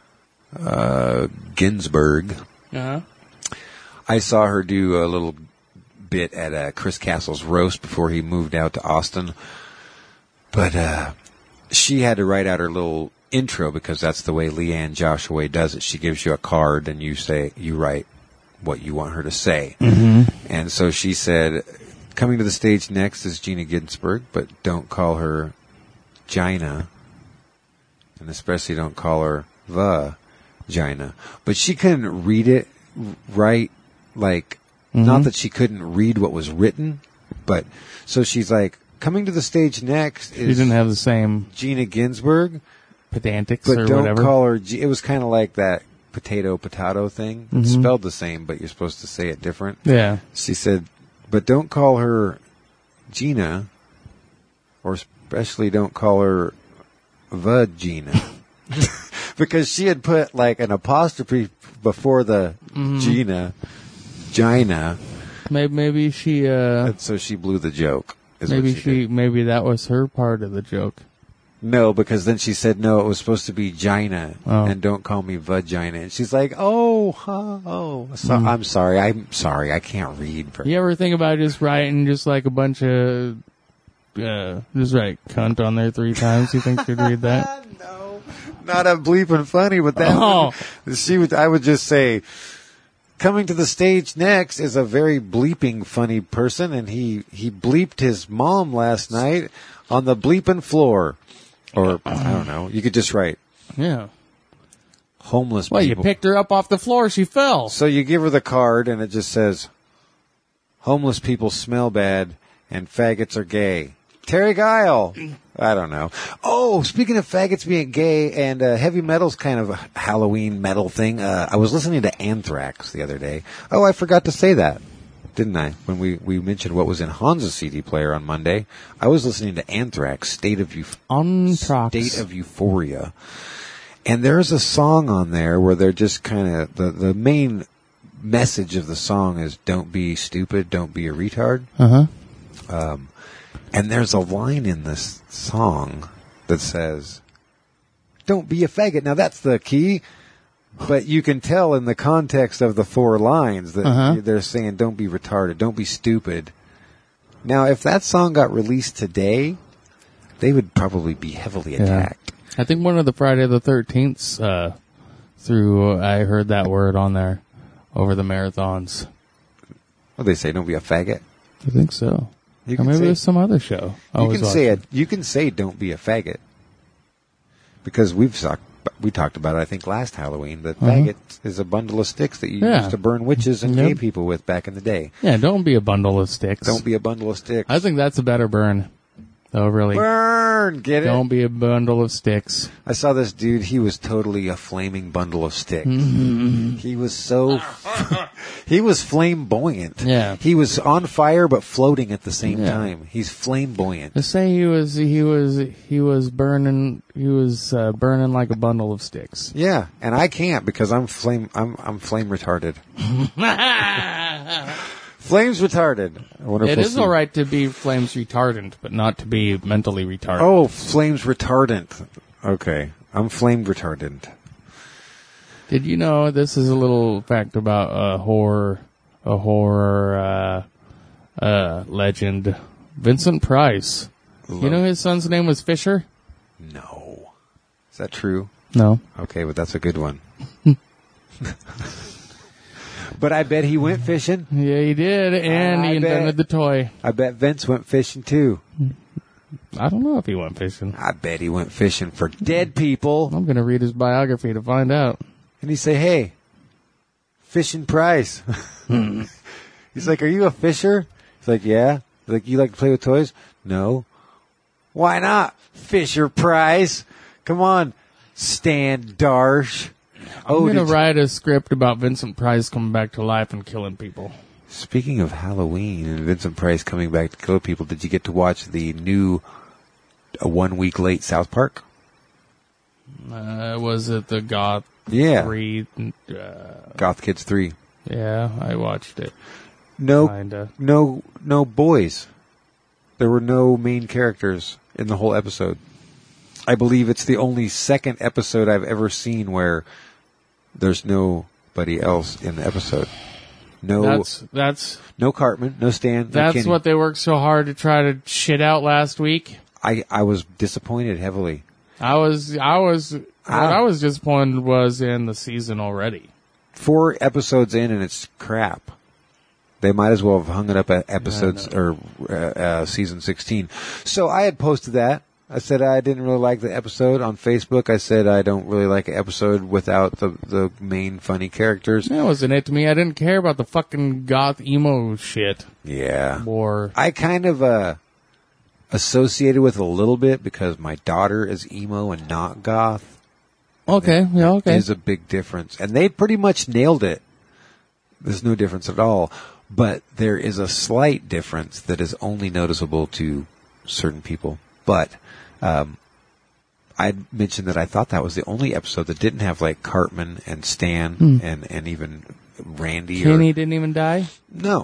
Speaker 3: uh, Ginsburg.
Speaker 4: Uh-huh.
Speaker 3: I saw her do a little bit at uh, Chris Castle's roast before he moved out to Austin. But uh, she had to write out her little intro because that's the way Leanne Joshua does it. She gives you a card and you say, you write what you want her to say. Mm-hmm. And so she said, coming to the stage next is Gina Ginsburg, but don't call her Gina. And especially don't call her the Gina. But she couldn't read it right. Like, mm-hmm. Not that she couldn't read what was written, but so she's like, coming to the stage next is
Speaker 4: She didn't have the same
Speaker 3: Gina Ginsburg,
Speaker 4: pedantics
Speaker 3: but
Speaker 4: or
Speaker 3: don't
Speaker 4: whatever.
Speaker 3: call her. G- it was kind of like that potato potato thing.
Speaker 4: Mm-hmm.
Speaker 3: It's spelled the same, but you're supposed to say it different.
Speaker 4: Yeah.
Speaker 3: She said, but don't call her Gina, or especially don't call her Vagina. Because she had put like an apostrophe before the
Speaker 4: Mm-hmm.
Speaker 3: Gina, Gina,
Speaker 4: Maybe, maybe she, uh,
Speaker 3: and so she blew the joke. Is
Speaker 4: maybe
Speaker 3: what she,
Speaker 4: she,
Speaker 3: did.
Speaker 4: maybe that was her part of the joke.
Speaker 3: No, because then she said, no, it was supposed to be Gina,
Speaker 4: Oh.
Speaker 3: and don't call me vagina. And she's like, oh, huh, oh. So,
Speaker 4: Mm.
Speaker 3: I'm sorry. I'm sorry. I can't read. For
Speaker 4: You ever think about just writing just like a bunch of, uh, just write cunt on there three times? You think you'd read that?
Speaker 3: No, not a bleeping funny, but that
Speaker 4: Oh.
Speaker 3: would, she would, I would just say, coming to the stage next is a very bleeping funny person, and he, he bleeped his mom last night on the bleeping floor. Or, I don't know, you could just write
Speaker 4: Yeah.
Speaker 3: homeless
Speaker 4: Well, you
Speaker 3: people.
Speaker 4: picked her up off the floor. She fell.
Speaker 3: So you give her the card, and it just says, homeless people smell bad, and faggots are gay. Terry Guile. I don't know. Oh, speaking of faggots being gay and uh, heavy metal's kind of a Halloween metal thing, uh, I was listening to Anthrax the other day. Oh, I forgot to say that, didn't I? When we, we mentioned what was in Hansa's C D player on Monday, I was listening to Anthrax, State of Euph-
Speaker 4: Anthrax.
Speaker 3: State of Euphoria. And there's a song on there where they're just kind of, the, the main message of the song is don't be stupid, don't be a retard.
Speaker 4: Uh huh.
Speaker 3: Um, and there's a line in this song that says, don't be a faggot. Now that's the key, but you can tell in the context of the four lines that
Speaker 4: Uh-huh.
Speaker 3: they're saying don't be retarded, don't be stupid. Now if that song got released today, they would probably be heavily attacked.
Speaker 4: I think one of the Friday the thirteenth uh, through, I heard that word on there over the marathons.
Speaker 3: Well, they say don't be a faggot.
Speaker 4: I think so.
Speaker 3: You
Speaker 4: Or
Speaker 3: can
Speaker 4: maybe
Speaker 3: say-
Speaker 4: there's some other show. I
Speaker 3: You
Speaker 4: was
Speaker 3: can say
Speaker 4: watching.
Speaker 3: it. You can say don't be a faggot. Because we've talked, we talked about it, I think, last Halloween, that
Speaker 4: Uh-huh.
Speaker 3: faggot is a bundle of sticks that you
Speaker 4: Yeah.
Speaker 3: used to burn witches and
Speaker 4: Yep.
Speaker 3: gay people with back in the day.
Speaker 4: Yeah, don't be a bundle of sticks.
Speaker 3: Don't be a bundle of sticks.
Speaker 4: I think that's a better burn. Oh, really?
Speaker 3: Burn! Get it?
Speaker 4: Don't be a bundle of sticks.
Speaker 3: I saw this dude, he was totally a flaming bundle of sticks.
Speaker 4: Mm-hmm.
Speaker 3: He was so, he was flamboyant.
Speaker 4: Yeah.
Speaker 3: He was on fire but floating at the same
Speaker 4: Yeah.
Speaker 3: time. He's flamboyant.
Speaker 4: To say he was, he was, he was burning, he was uh, burning like a bundle of sticks.
Speaker 3: Yeah, and I can't because I'm flame, I'm, I'm flame retarded. Flames retarded. I wonder if
Speaker 4: It
Speaker 3: we'll
Speaker 4: is
Speaker 3: see-
Speaker 4: all right to be flames retardant, but not to be mentally retarded.
Speaker 3: Oh, flames retardant. Okay. I'm flame retardant.
Speaker 4: Did you know this is a little fact about a horror, a horror uh, uh, legend? Vincent Price. You know his son's name was Fisher?
Speaker 3: No. Is that true?
Speaker 4: No.
Speaker 3: Okay, but that's a good one. But I bet he went fishing.
Speaker 4: Yeah, he did, and
Speaker 3: I
Speaker 4: he
Speaker 3: bet.
Speaker 4: invented the toy.
Speaker 3: I bet Vince went fishing too.
Speaker 4: I don't know if he went fishing.
Speaker 3: I bet he went fishing for dead people.
Speaker 4: I'm going to read his biography to find out.
Speaker 3: And he say, hey, fishing Price. He's like, are you a fisher? He's like, yeah. He's like, you like to play with toys? No. Why not? Fisher Price. Come on, Stan Darsh.
Speaker 4: I'm
Speaker 3: Oh,
Speaker 4: going to
Speaker 3: did-
Speaker 4: write a script about Vincent Price coming back to life and killing people.
Speaker 3: Speaking of Halloween and Vincent Price coming back to kill people, did you get to watch the new uh, one week late South Park?
Speaker 4: Uh, was it the Goth
Speaker 3: Yeah.
Speaker 4: three? Uh,
Speaker 3: Goth Kids three.
Speaker 4: yeah, I watched it.
Speaker 3: No,
Speaker 4: Kinda.
Speaker 3: no, no boys. There were no main characters in the whole episode. I believe it's the only second episode I've ever seen where there's nobody else in the episode. No,
Speaker 4: That's that's
Speaker 3: no Cartman, no Stan. no
Speaker 4: that's
Speaker 3: Kenny.
Speaker 4: what they worked so hard to try to shit out last week.
Speaker 3: I, I was disappointed heavily.
Speaker 4: I was I was what
Speaker 3: Ah.
Speaker 4: I was disappointed was in the season already.
Speaker 3: Four episodes in and it's crap. They might as well have hung it up at episodes
Speaker 4: Yeah,
Speaker 3: or uh, uh, season sixteen. So I had posted that. I said I didn't really like the episode on Facebook. I said I don't really like an episode without the the main funny characters.
Speaker 4: That wasn't it to me. I didn't care about the fucking goth emo shit.
Speaker 3: Yeah.
Speaker 4: Or
Speaker 3: I kind of uh, associated with it a little bit because my daughter is emo and not goth.
Speaker 4: okay, yeah, okay.
Speaker 3: Is a big difference. And they pretty much nailed it. There's no difference at all. But there is a slight difference that is only noticeable to certain people. But um, I mentioned that I thought that was the only episode that didn't have like Cartman and Stan and, and even Randy.
Speaker 4: Kenny
Speaker 3: Or,
Speaker 4: didn't even die.
Speaker 3: no.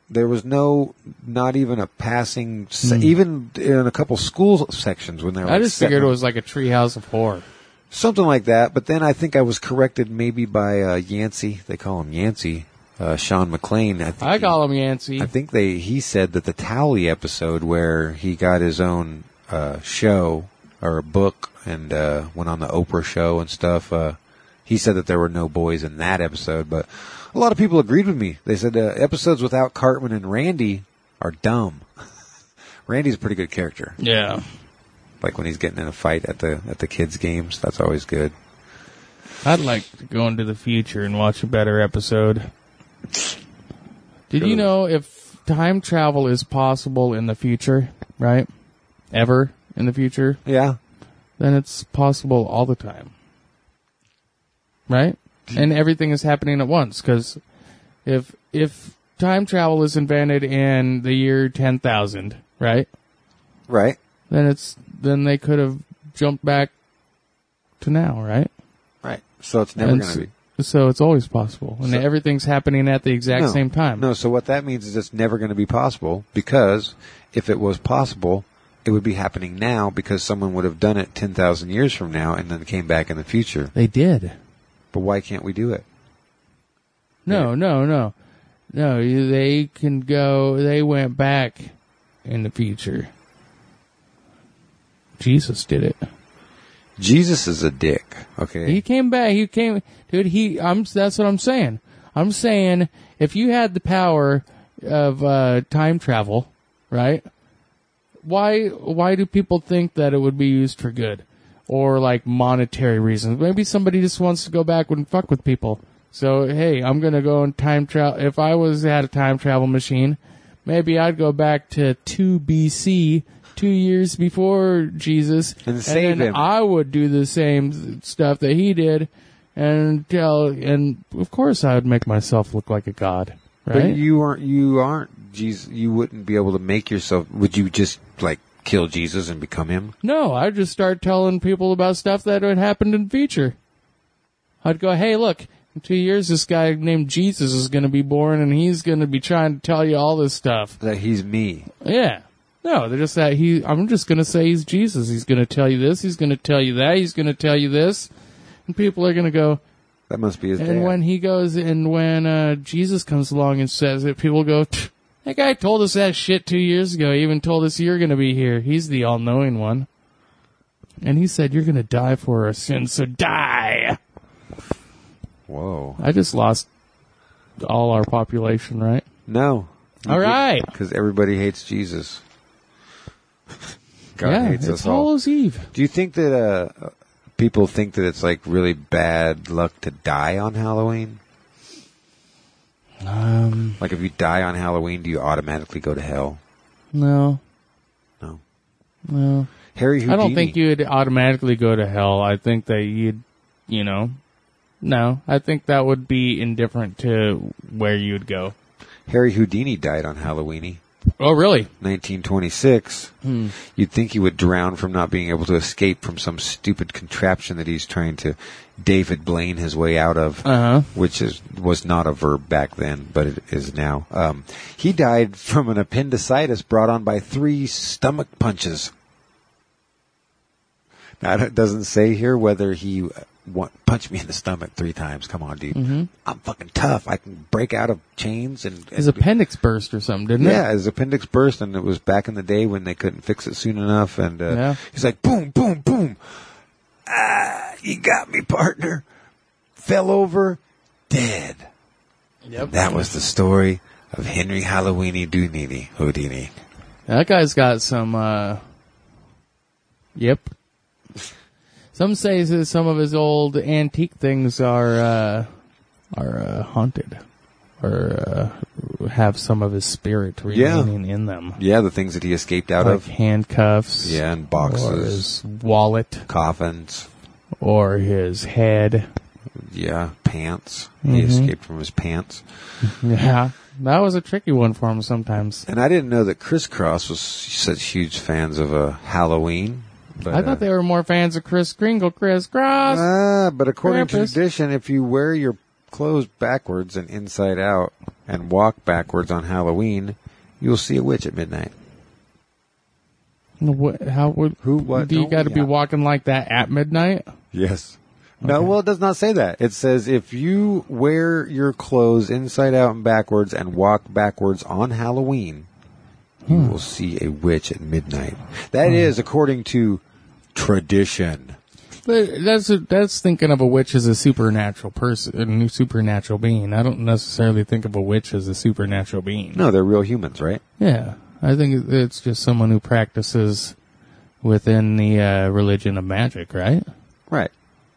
Speaker 3: There was no, not even a passing, se- even in a couple school sections when they were
Speaker 4: I
Speaker 3: like
Speaker 4: just
Speaker 3: setting
Speaker 4: figured it
Speaker 3: up-
Speaker 4: was like a treehouse of horror.
Speaker 3: something like that. But then I think I was corrected maybe by uh, Yancey. They call him Yancey, uh, Sean McLean. I, think
Speaker 4: I
Speaker 3: he-
Speaker 4: call him Yancey.
Speaker 3: I think they. He said that the Towley episode where he got his own uh, show or a book and uh, went on the Oprah show and stuff. Uh, he said that there were no boys in that episode, but a lot of people agreed with me. They said uh, episodes without Cartman and Randy are dumb. Randy's a pretty good character.
Speaker 4: Yeah.
Speaker 3: Like when he's getting in a fight at the at the kids' games, that's always good.
Speaker 4: I'd like to go into the future and watch a better episode. Did you know if time travel is possible in the future, right? Ever in the future,
Speaker 3: Yeah.
Speaker 4: then it's possible all the time. Right? And everything is happening at once, because if if time travel is invented in the year ten thousand, right?
Speaker 3: Right.
Speaker 4: Then it's then they could have jumped back to now, right?
Speaker 3: Right. So it's never
Speaker 4: And
Speaker 3: going to be.
Speaker 4: So it's always possible, and
Speaker 3: So-
Speaker 4: everything's happening at the exact
Speaker 3: No.
Speaker 4: same time.
Speaker 3: No, so what that means is it's never going to be possible, because if it was possible, it would be happening now, because someone would have done it ten thousand years from now and then came back in the future.
Speaker 4: They did.
Speaker 3: But why can't we do it?
Speaker 4: No, no, no, no. you- They can go. They went back in the future. Jesus did it.
Speaker 3: Jesus is a dick, okay?
Speaker 4: He came back. He came, dude. He. I'm. That's what I'm saying. I'm saying if you had the power of uh, time travel, right? Why? Why do people think that it would be used for good, or like monetary reasons? Maybe somebody just wants to go back and fuck with people. So hey, I'm gonna go and time travel. If I was had a time travel machine, maybe I'd go back to two B C. Two years before Jesus,
Speaker 3: And save
Speaker 4: then
Speaker 3: him.
Speaker 4: I would do the same stuff that he did, and tell, and of course I would make myself look like a god, right?
Speaker 3: But you aren't, you aren't, Jesus, you wouldn't be able to make yourself, would you just, like, kill Jesus and become him?
Speaker 4: No, I'd just start telling people about stuff that had happened in the future. I'd go, hey, look, in two years this guy named Jesus is going to be born, and he's going to be trying to tell you all this stuff.
Speaker 3: That he's me.
Speaker 4: Yeah. No, they're just that he, I'm just going to say he's Jesus. He's going to tell you this. He's going to tell you that. He's going to tell you this. And people are going to go,
Speaker 3: That must be his
Speaker 4: and
Speaker 3: dad.
Speaker 4: when he goes, and when uh, Jesus comes along and says it, people go, that guy told us that shit two years ago. He even told us you're going to be here. He's the all-knowing one. And he said, you're going to die for our sins, so die.
Speaker 3: Whoa.
Speaker 4: I just lost all our population, right?
Speaker 3: No.
Speaker 4: All right.
Speaker 3: Because everybody hates Jesus. God
Speaker 4: yeah,
Speaker 3: hates
Speaker 4: it's
Speaker 3: us all.
Speaker 4: Hallows Eve.
Speaker 3: Do you think that uh, people think that it's like really bad luck to die on Halloween?
Speaker 4: Um,
Speaker 3: Like if you die on Halloween, do you automatically go to hell?
Speaker 4: no,
Speaker 3: No.
Speaker 4: no.
Speaker 3: Harry Houdini.
Speaker 4: I don't think you'd automatically go to hell. I think that you'd, you know, no. I think that would be indifferent to where you'd go.
Speaker 3: Harry Houdini died on Halloween.
Speaker 4: Oh, really?
Speaker 3: nineteen twenty-six.
Speaker 4: Hmm.
Speaker 3: You'd think he would drown from not being able to escape from some stupid contraption that he's trying to David Blaine his way out of,
Speaker 4: Uh huh.
Speaker 3: which is was not a verb back then, but it is now. Um, he died from an appendicitis brought on by three stomach punches. Now, it doesn't say here whether he uh, wa- punched me in the stomach three times. Come on, dude.
Speaker 4: Mm-hmm.
Speaker 3: I'm fucking tough. I can break out of chains and... and
Speaker 4: His appendix burst or something, didn't
Speaker 3: yeah,
Speaker 4: it?
Speaker 3: his appendix burst, and it was back in the day when they couldn't fix it soon enough. And uh,
Speaker 4: Yeah.
Speaker 3: he's like, boom, boom, boom. Ah, you got me, partner. Fell over, dead.
Speaker 4: Yep.
Speaker 3: That was the story of Henry Halloweeny Doonini Houdini.
Speaker 4: That guy's got some, uh, yep. Some say that some of his old antique things are, uh, are, uh, haunted. Or, uh, have some of his spirit remaining in them.
Speaker 3: Yeah, the things that he escaped out
Speaker 4: Like
Speaker 3: of.
Speaker 4: handcuffs.
Speaker 3: Yeah, and
Speaker 4: Or
Speaker 3: boxes,
Speaker 4: his wallet.
Speaker 3: coffins.
Speaker 4: Or his head.
Speaker 3: Yeah, pants. He
Speaker 4: Mhm.
Speaker 3: escaped from his pants.
Speaker 4: Yeah. That was a tricky one for him sometimes.
Speaker 3: And I didn't know that Crisscross was such huge fans of uh, Halloween. But,
Speaker 4: I thought they were more fans of Kris Kringle, Criss Cross.
Speaker 3: Ah, but according
Speaker 4: Krampus.
Speaker 3: to tradition, if you wear your clothes backwards and inside out, and walk backwards on Halloween, you will see a witch at midnight.
Speaker 4: What, how would
Speaker 3: Who, what,
Speaker 4: do you
Speaker 3: don't
Speaker 4: got to
Speaker 3: we
Speaker 4: be
Speaker 3: have?
Speaker 4: walking like that at midnight?
Speaker 3: Yes. No, well, it does not say that. It says if you wear your clothes inside out and backwards and walk backwards on Halloween, you will see a witch at midnight. That is according to tradition.
Speaker 4: But that's that's thinking of a witch as a supernatural person, a new supernatural being. I don't necessarily think of a witch as a supernatural being.
Speaker 3: No, they're real humans, right?
Speaker 4: Yeah, I think it's just someone who practices within the uh, religion of magic, right?
Speaker 3: Right.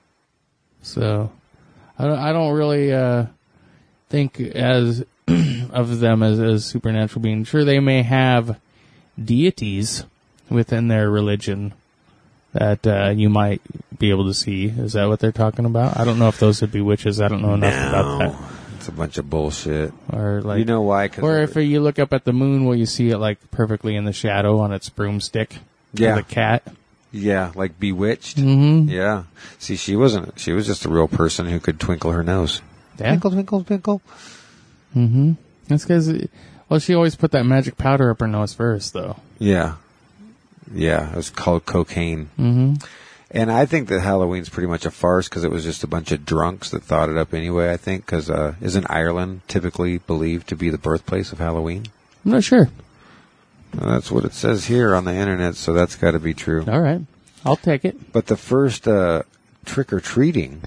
Speaker 4: So, I don't, I don't really uh, think as of them as, as supernatural beings. Sure, they may have deities within their religion that uh, you might be able to see. Is that what they're talking about? I don't know if those would be witches. I don't know enough about
Speaker 3: No,
Speaker 4: that.
Speaker 3: it's a bunch of bullshit.
Speaker 4: Or like,
Speaker 3: You know why? 'Cause
Speaker 4: or
Speaker 3: of-
Speaker 4: if you look up at the moon, will you see it like perfectly in the shadow on its broomstick?
Speaker 3: Yeah.
Speaker 4: With a cat.
Speaker 3: yeah, like Bewitched.
Speaker 4: Mm-hmm.
Speaker 3: Yeah. See, she wasn't. She was just a real person who could twinkle her nose.
Speaker 4: Yeah.
Speaker 3: Twinkle, twinkle, twinkle.
Speaker 4: Mm-hmm. That's because, well, she always put that magic powder up her nose first, though.
Speaker 3: Yeah. Yeah, it was called cocaine.
Speaker 4: Mm-hmm.
Speaker 3: And I think that Halloween's pretty much a farce because it was just a bunch of drunks that thought it up anyway, I think, because uh, isn't Ireland typically believed to be the birthplace of Halloween?
Speaker 4: I'm not sure.
Speaker 3: Well, that's what it says here on the internet, so that's got to be true.
Speaker 4: All right. I'll take it.
Speaker 3: But the first uh, trick-or-treating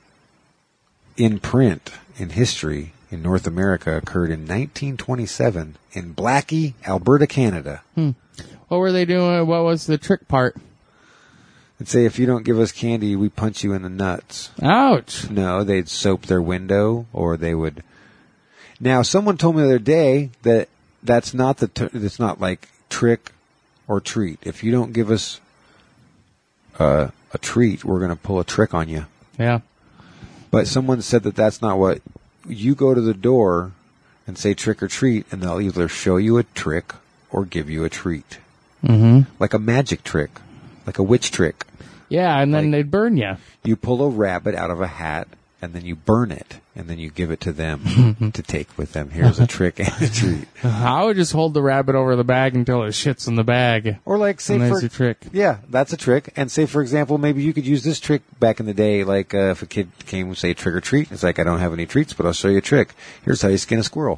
Speaker 3: in print in history in North America occurred in nineteen twenty-seven in Blackie, Alberta, Canada.
Speaker 4: What were they doing? What was the trick part?
Speaker 3: It'd say, if you don't give us candy, we punch you in the nuts.
Speaker 4: Ouch.
Speaker 3: No, they'd soap their window, or they would... Now, someone told me the other day that that's not the... T- it's not like trick or treat. If you don't give us uh, a treat, we're going to pull a trick on you.
Speaker 4: Yeah.
Speaker 3: But someone said that that's not what... You go to the door and say trick or treat, and they'll either show you a trick or give you a treat.
Speaker 4: Mm-hmm.
Speaker 3: Like a magic trick. Like a witch trick.
Speaker 4: Yeah, and then
Speaker 3: Like-
Speaker 4: they'd burn you.
Speaker 3: You pull a rabbit out of a hat, and then you burn it, and then you give it to them to take with them. Here's a trick and a treat.
Speaker 4: I would just hold the rabbit over the bag until it shits in the bag.
Speaker 3: Or like, say
Speaker 4: And
Speaker 3: for...
Speaker 4: there's your trick.
Speaker 3: Yeah, that's a trick. And say, for example, maybe you could use this trick back in the day, like uh, if a kid came and say trick or treat. It's like, I don't have any treats, but I'll show you a trick. Here's how you skin a squirrel.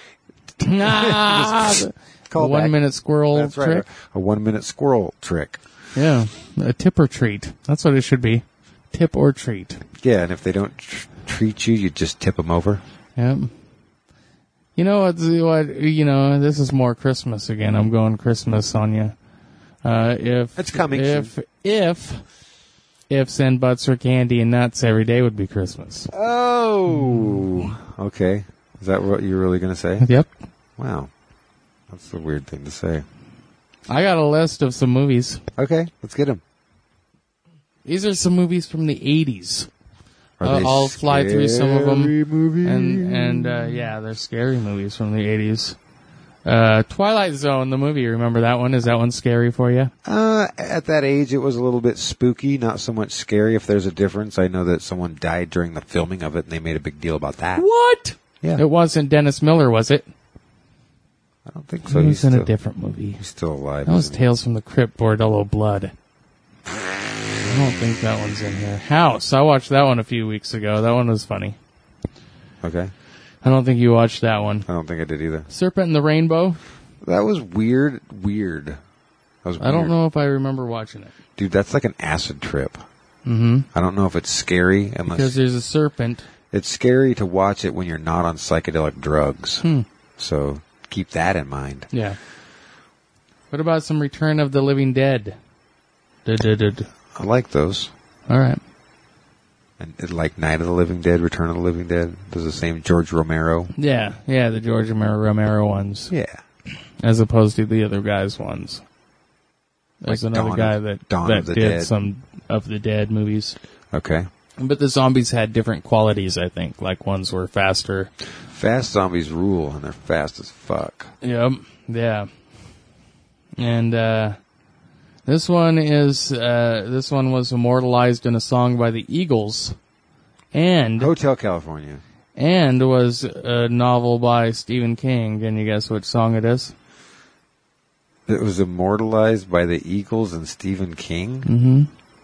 Speaker 4: Ah, the
Speaker 3: Call
Speaker 4: one
Speaker 3: back.
Speaker 4: minute squirrel
Speaker 3: That's right.
Speaker 4: trick.
Speaker 3: A one-minute squirrel trick.
Speaker 4: Yeah, a tip or treat. That's what it should be. Tip or treat.
Speaker 3: Yeah, and if they don't tr- treat you, you just tip them over.
Speaker 4: Yep. You know what? What you know? This is more Christmas again. I'm going Christmas on you. Uh, if
Speaker 3: It's coming
Speaker 4: If
Speaker 3: soon.
Speaker 4: if if send butts or candy and nuts every day would be Christmas.
Speaker 3: Oh. Okay. Is that what you're really going to say?
Speaker 4: Yep.
Speaker 3: Wow. That's a weird thing to say.
Speaker 4: I got a list of some movies.
Speaker 3: Okay, let's get them.
Speaker 4: These are some movies from the eighties.
Speaker 3: Are
Speaker 4: Uh,
Speaker 3: they
Speaker 4: I'll fly through some of them.
Speaker 3: scary movies?
Speaker 4: And and uh, yeah, they're scary movies from the eighties. Uh, Twilight Zone, the movie. Remember that one? Is that one scary for you?
Speaker 3: Uh, at that age, it was a little bit spooky, not so much scary. If there's a difference, I know that someone died during the filming of it, and they made a big deal about that.
Speaker 4: What?
Speaker 3: Yeah,
Speaker 4: It wasn't Dennis Miller, was it?
Speaker 3: I don't think so.
Speaker 4: He
Speaker 3: He's
Speaker 4: was in
Speaker 3: still,
Speaker 4: a different movie.
Speaker 3: he's still alive.
Speaker 4: That was
Speaker 3: isn't he?
Speaker 4: Tales from the Crypt, Bordello Blood. I don't think that one's in here. House. I watched that one a few weeks ago. That one was funny.
Speaker 3: Okay,
Speaker 4: I don't think you watched that one.
Speaker 3: I don't think I did either.
Speaker 4: Serpent and the Rainbow.
Speaker 3: That was weird. Weird. That was
Speaker 4: I don't
Speaker 3: weird.
Speaker 4: know if I remember watching it.
Speaker 3: Dude. That's like an acid trip.
Speaker 4: Mm-hmm.
Speaker 3: I don't know if it's scary unless
Speaker 4: Because there's a serpent.
Speaker 3: it's scary to watch it when you're not on psychedelic drugs.
Speaker 4: Hmm.
Speaker 3: So keep that in mind.
Speaker 4: Yeah. What about some Return of the Living Dead? Dud-dud-dud.
Speaker 3: I like those.
Speaker 4: All right.
Speaker 3: And it, like Night of the Living Dead, Return of the Living Dead. Does the same George Romero.
Speaker 4: Yeah, yeah, the George Romero, Romero ones,
Speaker 3: Yeah.
Speaker 4: as opposed to the other guys' ones. There's
Speaker 3: Like
Speaker 4: another
Speaker 3: Dawn
Speaker 4: guy
Speaker 3: of-
Speaker 4: that
Speaker 3: Dawn
Speaker 4: that
Speaker 3: of the
Speaker 4: did
Speaker 3: Dead.
Speaker 4: some of the Dead movies,
Speaker 3: Okay.
Speaker 4: but the zombies had different qualities. I think, like ones were faster.
Speaker 3: Fast zombies rule, and they're fast as fuck.
Speaker 4: Yep. Yeah. And uh, this one is uh, this one was immortalized in a song by the Eagles, and
Speaker 3: Hotel California.
Speaker 4: and was a novel by Stephen King. Can you guess which song it is?
Speaker 3: It was immortalized by the Eagles and Stephen King?
Speaker 4: Mm-hmm.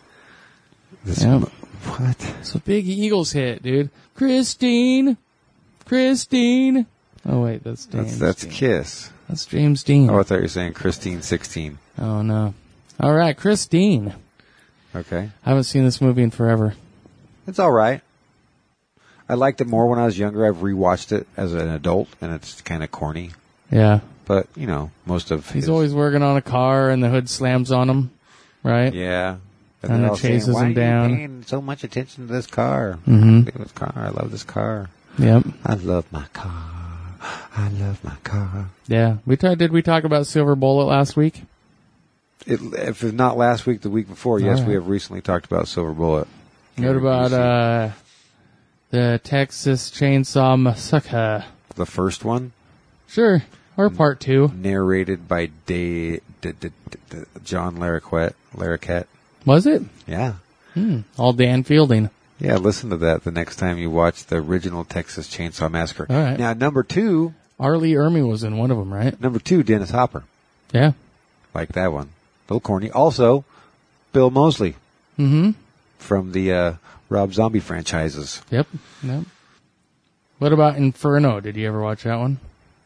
Speaker 3: This
Speaker 4: Yep.
Speaker 3: mo- what?
Speaker 4: It's a big Eagles hit, dude. Christine! Christine! Oh, wait, that's James
Speaker 3: That's, that's
Speaker 4: Dean.
Speaker 3: Kiss.
Speaker 4: That's James Dean.
Speaker 3: Oh, I thought you were saying Christine sixteen.
Speaker 4: Oh, no. All right, Christine.
Speaker 3: Okay.
Speaker 4: I haven't seen this movie in forever.
Speaker 3: It's all right. I liked it more when I was younger. I've rewatched it as an adult, and it's kind of corny.
Speaker 4: Yeah.
Speaker 3: But, you know, most of
Speaker 4: He's
Speaker 3: his-
Speaker 4: always working on a car and the hood slams on him, right?
Speaker 3: Yeah.
Speaker 4: And
Speaker 3: they're
Speaker 4: it
Speaker 3: all saying,
Speaker 4: chases
Speaker 3: "Why
Speaker 4: him
Speaker 3: are you
Speaker 4: down."
Speaker 3: paying so much attention to this car.
Speaker 4: Mhm.
Speaker 3: Look at this car. I love this car.
Speaker 4: Yep.
Speaker 3: I love my car. I love my car.
Speaker 4: Yeah. We ta- Did we talk about Silver Bullet last week?
Speaker 3: It, if it's not last week, the week before, yes,
Speaker 4: All right.
Speaker 3: we have recently talked about Silver Bullet.
Speaker 4: What about uh, the Texas Chainsaw Massacre?
Speaker 3: the first one?
Speaker 4: Sure. Or part two.
Speaker 3: Narrated by Day, D- D- D- D- John Larroquette. Larroquette.
Speaker 4: Was it?
Speaker 3: Yeah.
Speaker 4: Hmm. All Dan Fielding.
Speaker 3: Yeah, listen to that the next time you watch the original Texas Chainsaw Massacre.
Speaker 4: All right.
Speaker 3: Now, number two,
Speaker 4: Arlie Ermy was in one of them, right?
Speaker 3: number two, Dennis Hopper.
Speaker 4: Yeah.
Speaker 3: Like that one. A little corny. Also, Bill Moseley
Speaker 4: Mm-hmm.
Speaker 3: from the uh, Rob Zombie franchises.
Speaker 4: Yep. Yep. What about Inferno? Did you ever watch that one?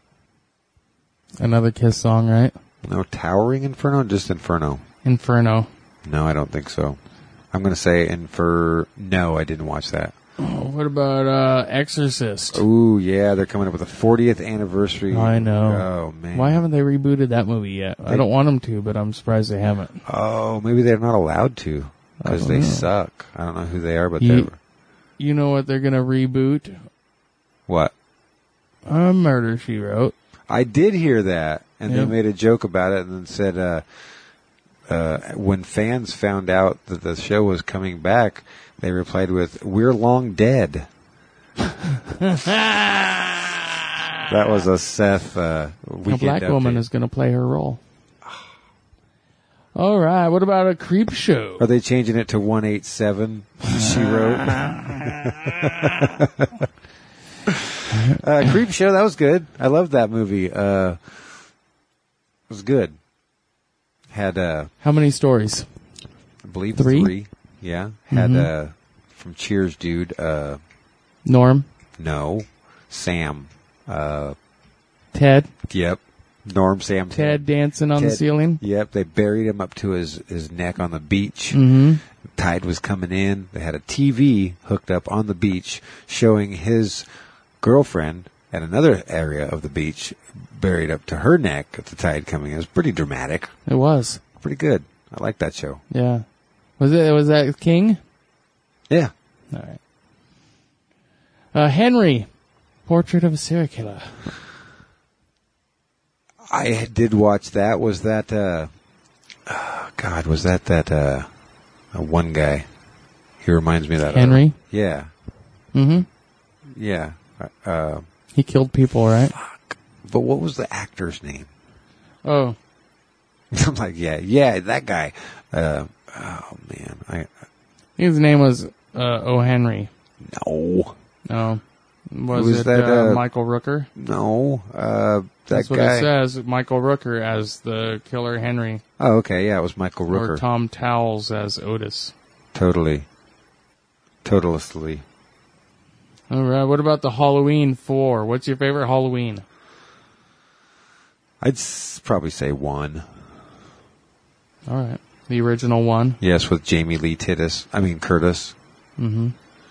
Speaker 4: Another Kiss song, right?
Speaker 3: No Towering Inferno, just Inferno.
Speaker 4: Inferno.
Speaker 3: No, I don't think so. I'm going to say Infer. No, I didn't watch that.
Speaker 4: Oh, what about uh, Exorcist?
Speaker 3: Ooh, yeah, they're coming up with a fortieth anniversary.
Speaker 4: I know.
Speaker 3: Oh, man.
Speaker 4: Why haven't they rebooted that movie yet? I
Speaker 3: They-
Speaker 4: don't want them to, but I'm surprised they haven't.
Speaker 3: Oh, maybe they're not allowed to because
Speaker 4: I
Speaker 3: they
Speaker 4: don't know.
Speaker 3: suck. I don't know who they are, but
Speaker 4: You-
Speaker 3: they're.
Speaker 4: You know what they're gonna reboot?
Speaker 3: What?
Speaker 4: A Murder, She Wrote.
Speaker 3: I did hear that, and
Speaker 4: Yep.
Speaker 3: they made a joke about it and then said uh, uh, when fans found out that the show was coming back, they replied with, "We're long dead." That was a Seth uh,
Speaker 4: A
Speaker 3: weekend
Speaker 4: black woman
Speaker 3: update.
Speaker 4: is gonna play her role. All right. What about a creep show?
Speaker 3: Are they changing it to one eight seven? She wrote. uh, Creep Show, that was good. I loved that movie. Uh, it was good. Had, uh,
Speaker 4: How many stories?
Speaker 3: I believe
Speaker 4: Three?
Speaker 3: three. Yeah. Had,
Speaker 4: Mhm.
Speaker 3: uh, from Cheers, dude, uh,
Speaker 4: Norm,
Speaker 3: no. Sam. Uh,
Speaker 4: Ted,
Speaker 3: yep. Norm, Sam.
Speaker 4: Ted dancing on the
Speaker 3: Ted.
Speaker 4: ceiling.
Speaker 3: Yep. They buried him up to his, his neck on the beach.
Speaker 4: Mm-hmm.
Speaker 3: Tide was coming in. They had a T V hooked up on the beach showing his girlfriend at another area of the beach buried up to her neck at the tide coming in. It was pretty dramatic.
Speaker 4: It was.
Speaker 3: Pretty good. I like that show.
Speaker 4: Yeah. Was it? Was that King?
Speaker 3: Yeah.
Speaker 4: All right. Uh, Henry, Portrait of a Serial Killer.
Speaker 3: I did watch that. Was that, uh, oh God, was that that, uh, uh, one guy? He reminds me of that.
Speaker 4: Henry?
Speaker 3: Other, yeah.
Speaker 4: Mm-hmm.
Speaker 3: Yeah. Uh,
Speaker 4: He killed people, right?
Speaker 3: but what was the actor's name?
Speaker 4: Oh,
Speaker 3: I'm like, yeah, yeah, that guy. Uh, oh man. I,
Speaker 4: his name was uh, O. Henry.
Speaker 3: no.
Speaker 4: No. Was,
Speaker 3: Was
Speaker 4: it
Speaker 3: that,
Speaker 4: uh,
Speaker 3: uh,
Speaker 4: Michael Rooker?
Speaker 3: No. Uh, that
Speaker 4: That's what
Speaker 3: guy.
Speaker 4: it says. Michael Rooker as the killer Henry.
Speaker 3: Oh, okay. Yeah, it was Michael
Speaker 4: Or
Speaker 3: Rooker.
Speaker 4: Tom Towles as Otis.
Speaker 3: Totally. Totalistly.
Speaker 4: All right. What about the Halloween four? What's your favorite Halloween?
Speaker 3: I'd s- probably say one.
Speaker 4: All right. The original one.
Speaker 3: Yes, with Jamie Lee Titus. I mean, Curtis.
Speaker 4: Mm-hmm.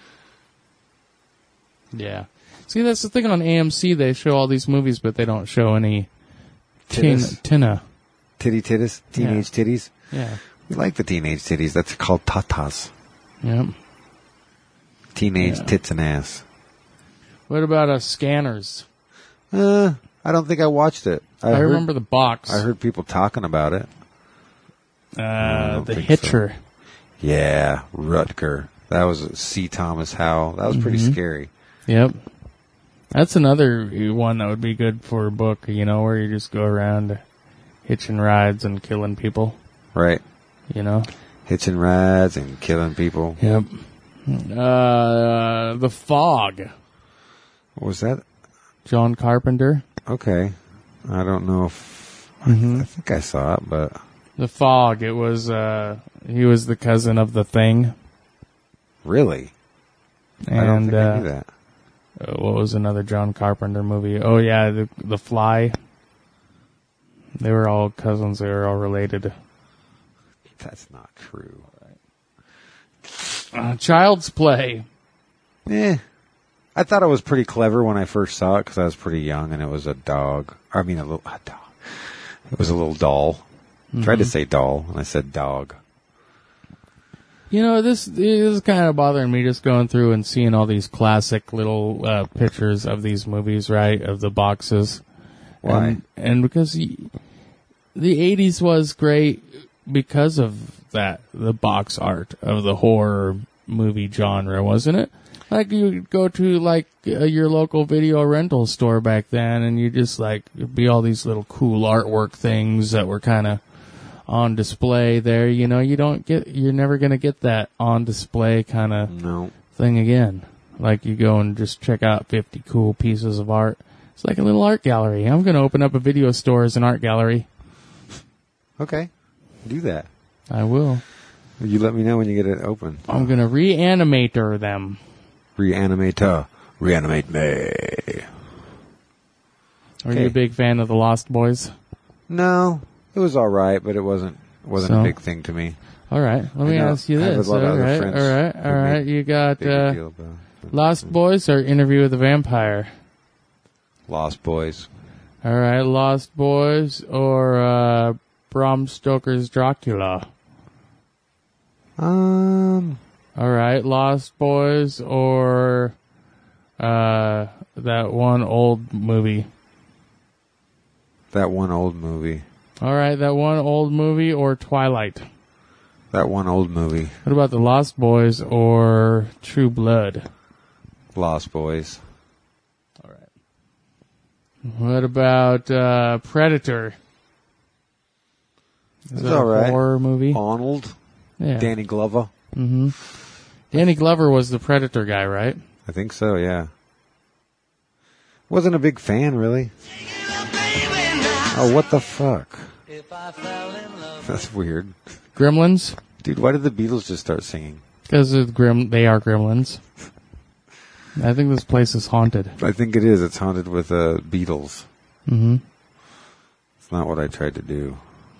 Speaker 4: Yeah. See, that's the thing on A M C. They show all these movies, but they don't show any tin-
Speaker 3: Titus.
Speaker 4: Tina.
Speaker 3: Titty Titus. Teenage titties.
Speaker 4: Yeah.
Speaker 3: We like the teenage titties. That's called tatas.
Speaker 4: Yep.
Speaker 3: Teenage
Speaker 4: Yeah.
Speaker 3: tits and ass.
Speaker 4: What about uh, Scanners?
Speaker 3: Uh, I don't think I watched it. I,
Speaker 4: I,
Speaker 3: heard,
Speaker 4: remember the box.
Speaker 3: I heard people talking about it.
Speaker 4: uh,
Speaker 3: don't
Speaker 4: the
Speaker 3: think
Speaker 4: Hitcher.
Speaker 3: Yeah, Rutger. That was C. Thomas Howell. That was pretty
Speaker 4: Mhm.
Speaker 3: scary.
Speaker 4: Yep. That's another one that would be good for a book, you know, where you just go around hitching rides and killing people,
Speaker 3: Right.
Speaker 4: you know?
Speaker 3: Hitching rides and killing people.
Speaker 4: Yep. Uh, The Fog.
Speaker 3: What was that?
Speaker 4: John Carpenter.
Speaker 3: Okay. I don't know if...
Speaker 4: Mm-hmm.
Speaker 3: I, I think I saw it, but...
Speaker 4: The Fog. It was, uh... He was the cousin of The Thing.
Speaker 3: Really?
Speaker 4: And,
Speaker 3: I don't think
Speaker 4: uh,
Speaker 3: I knew that.
Speaker 4: Uh, what was another John Carpenter movie? Oh, yeah, The, the Fly. They were all cousins. They were all related.
Speaker 3: That's not true.
Speaker 4: Uh, Child's Play.
Speaker 3: Eh. I thought it was pretty clever when I first saw it because I was pretty young and it was a dog. I mean, a little a dog. It was a little doll. Mm-hmm. Tried to say doll and I said dog.
Speaker 4: You know, this, this is kind of bothering me just going through and seeing all these classic little uh, pictures of these movies, right, of the boxes.
Speaker 3: Why?
Speaker 4: And, and because he, the eighties was great because of that, the box art of the horror movie genre, wasn't it? Like, you go to, like, uh, your local video rental store back then, and you just, like, it'd be all these little cool artwork things that were kind of on display there. You know, you don't get, you're never going to get that on display kind of
Speaker 3: no.
Speaker 4: thing again. Like, you go and just check out fifty cool pieces of art. It's like a little art gallery. I'm going to open up a video store as an art gallery.
Speaker 3: Okay. Do that.
Speaker 4: I will.
Speaker 3: You let me know when you get it open.
Speaker 4: I'm going to reanimator them.
Speaker 3: Reanimate, uh, reanimate me.
Speaker 4: Are you a big fan of the Lost Boys?
Speaker 3: No, it was all right, but it wasn't wasn't
Speaker 4: So?
Speaker 3: a big thing to me.
Speaker 4: All right, let me
Speaker 3: I know-
Speaker 4: ask you
Speaker 3: I have
Speaker 4: this.
Speaker 3: a lot of
Speaker 4: All
Speaker 3: other
Speaker 4: right,
Speaker 3: friends
Speaker 4: all right,
Speaker 3: who
Speaker 4: all right.
Speaker 3: make
Speaker 4: You got
Speaker 3: Big
Speaker 4: uh,
Speaker 3: deal about it.
Speaker 4: Lost Boys or Interview with the Vampire?
Speaker 3: Lost Boys.
Speaker 4: All right, Lost Boys or uh, Bram Stoker's Dracula?
Speaker 3: Um,
Speaker 4: All right, Lost Boys or uh, that one old movie?
Speaker 3: that one old movie.
Speaker 4: All right, that one old movie or Twilight?
Speaker 3: That one old movie.
Speaker 4: What about the Lost Boys or True Blood?
Speaker 3: Lost Boys.
Speaker 4: All right. What about uh, Predator? Is
Speaker 3: It's
Speaker 4: that a
Speaker 3: all right.
Speaker 4: horror movie?
Speaker 3: Arnold.
Speaker 4: Yeah.
Speaker 3: Danny Glover.
Speaker 4: Mm-hmm. Danny Glover was the Predator guy, right?
Speaker 3: I think so, yeah. Wasn't a big fan, really. Oh, what the fuck? That's weird.
Speaker 4: Gremlins?
Speaker 3: Dude, why did the Beatles just start singing?
Speaker 4: Because grim- they are gremlins. I think this place is haunted.
Speaker 3: I think it is. It's haunted with uh, Beatles.
Speaker 4: Mm-hmm.
Speaker 3: It's not what I tried to do.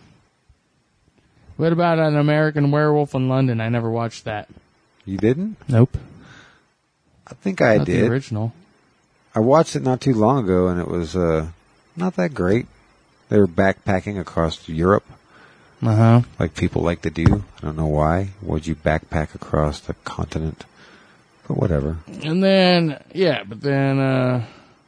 Speaker 4: What about An American Werewolf in London? I never watched that.
Speaker 3: You didn't?
Speaker 4: Nope.
Speaker 3: I think I
Speaker 4: Not
Speaker 3: did.
Speaker 4: the original.
Speaker 3: I watched it not too long ago, and it was uh, not that great. They were backpacking across Europe,
Speaker 4: Uh-huh.
Speaker 3: like people like to do. I don't know why. Would you backpack across the continent? But whatever.
Speaker 4: And then, yeah, but then, uh,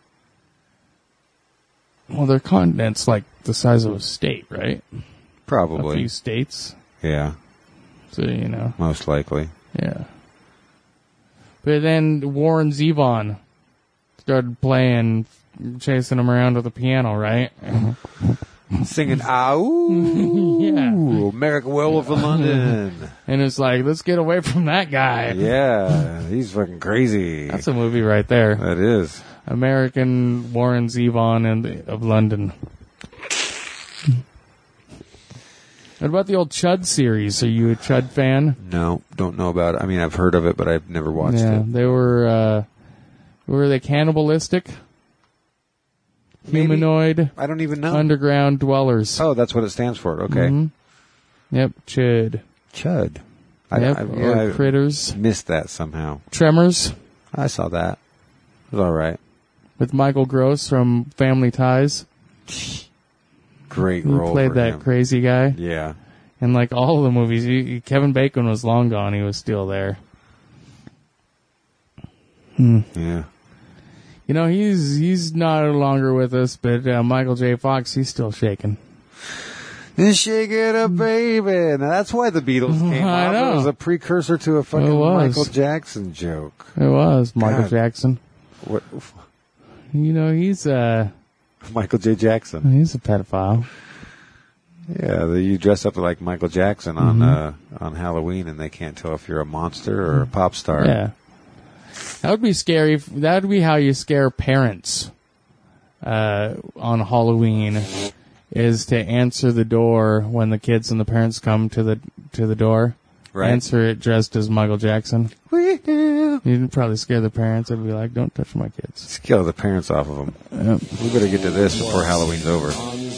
Speaker 4: well, their continent's like the size of a state, right? A
Speaker 3: Probably.
Speaker 4: few states.
Speaker 3: Yeah,
Speaker 4: So, you know,
Speaker 3: most likely.
Speaker 4: yeah. But then Warren Zevon started playing, chasing him around with a piano, right?
Speaker 3: Singing, "Ow,
Speaker 4: Yeah.
Speaker 3: American Werewolf in London."
Speaker 4: And it's like, let's get away from that guy.
Speaker 3: Yeah, he's fucking crazy.
Speaker 4: That's a movie right there.
Speaker 3: That is.
Speaker 4: American Warren Zevon and of London. What about the old Chud series? Are you a Chud fan?
Speaker 3: No, don't know about it. I mean, I've heard of it, but I've never watched
Speaker 4: yeah,
Speaker 3: it.
Speaker 4: they were, uh, were they cannibalistic?
Speaker 3: Maybe.
Speaker 4: Humanoid
Speaker 3: I don't even know.
Speaker 4: underground dwellers.
Speaker 3: Oh, that's what it stands for. Okay.
Speaker 4: Mhm. Yep, Chud.
Speaker 3: Chud. I,
Speaker 4: Yep,
Speaker 3: I,
Speaker 4: or
Speaker 3: yeah, I
Speaker 4: Critters.
Speaker 3: missed that somehow.
Speaker 4: Tremors
Speaker 3: I saw that. It was all right.
Speaker 4: with Michael Gross from Family Ties.
Speaker 3: Great
Speaker 4: He
Speaker 3: role
Speaker 4: played
Speaker 3: for
Speaker 4: that
Speaker 3: him.
Speaker 4: crazy guy.
Speaker 3: Yeah.
Speaker 4: And like all of the movies, he, Kevin Bacon was long gone. He was still there. Hmm.
Speaker 3: Yeah.
Speaker 4: You know, he's he's no longer with us, but uh, Michael J. Fox, he's still shaking.
Speaker 3: Just shake it up, baby. Now, that's why the Beatles came
Speaker 4: I
Speaker 3: out.
Speaker 4: know.
Speaker 3: It was a precursor to a fucking
Speaker 4: It was.
Speaker 3: Michael Jackson joke.
Speaker 4: It was Michael
Speaker 3: God.
Speaker 4: Jackson.
Speaker 3: What?
Speaker 4: You know, he's uh
Speaker 3: Michael J. Jackson.
Speaker 4: he's a pedophile.
Speaker 3: Yeah, the, you dress up like Michael Jackson on
Speaker 4: Mhm.
Speaker 3: uh, on Halloween, and they can't tell if you're a monster or a pop star.
Speaker 4: Yeah. That would be scary. if- That would be how you scare parents uh, on Halloween. Is to answer the door when the kids and the parents come to the to the door.
Speaker 3: Right.
Speaker 4: Answer it dressed as Michael Jackson. You'd probably scare the parents. I'd be like, "Don't touch my kids."
Speaker 3: Scale the parents off of them.
Speaker 4: Yep.
Speaker 3: We better get to this before Halloween's over.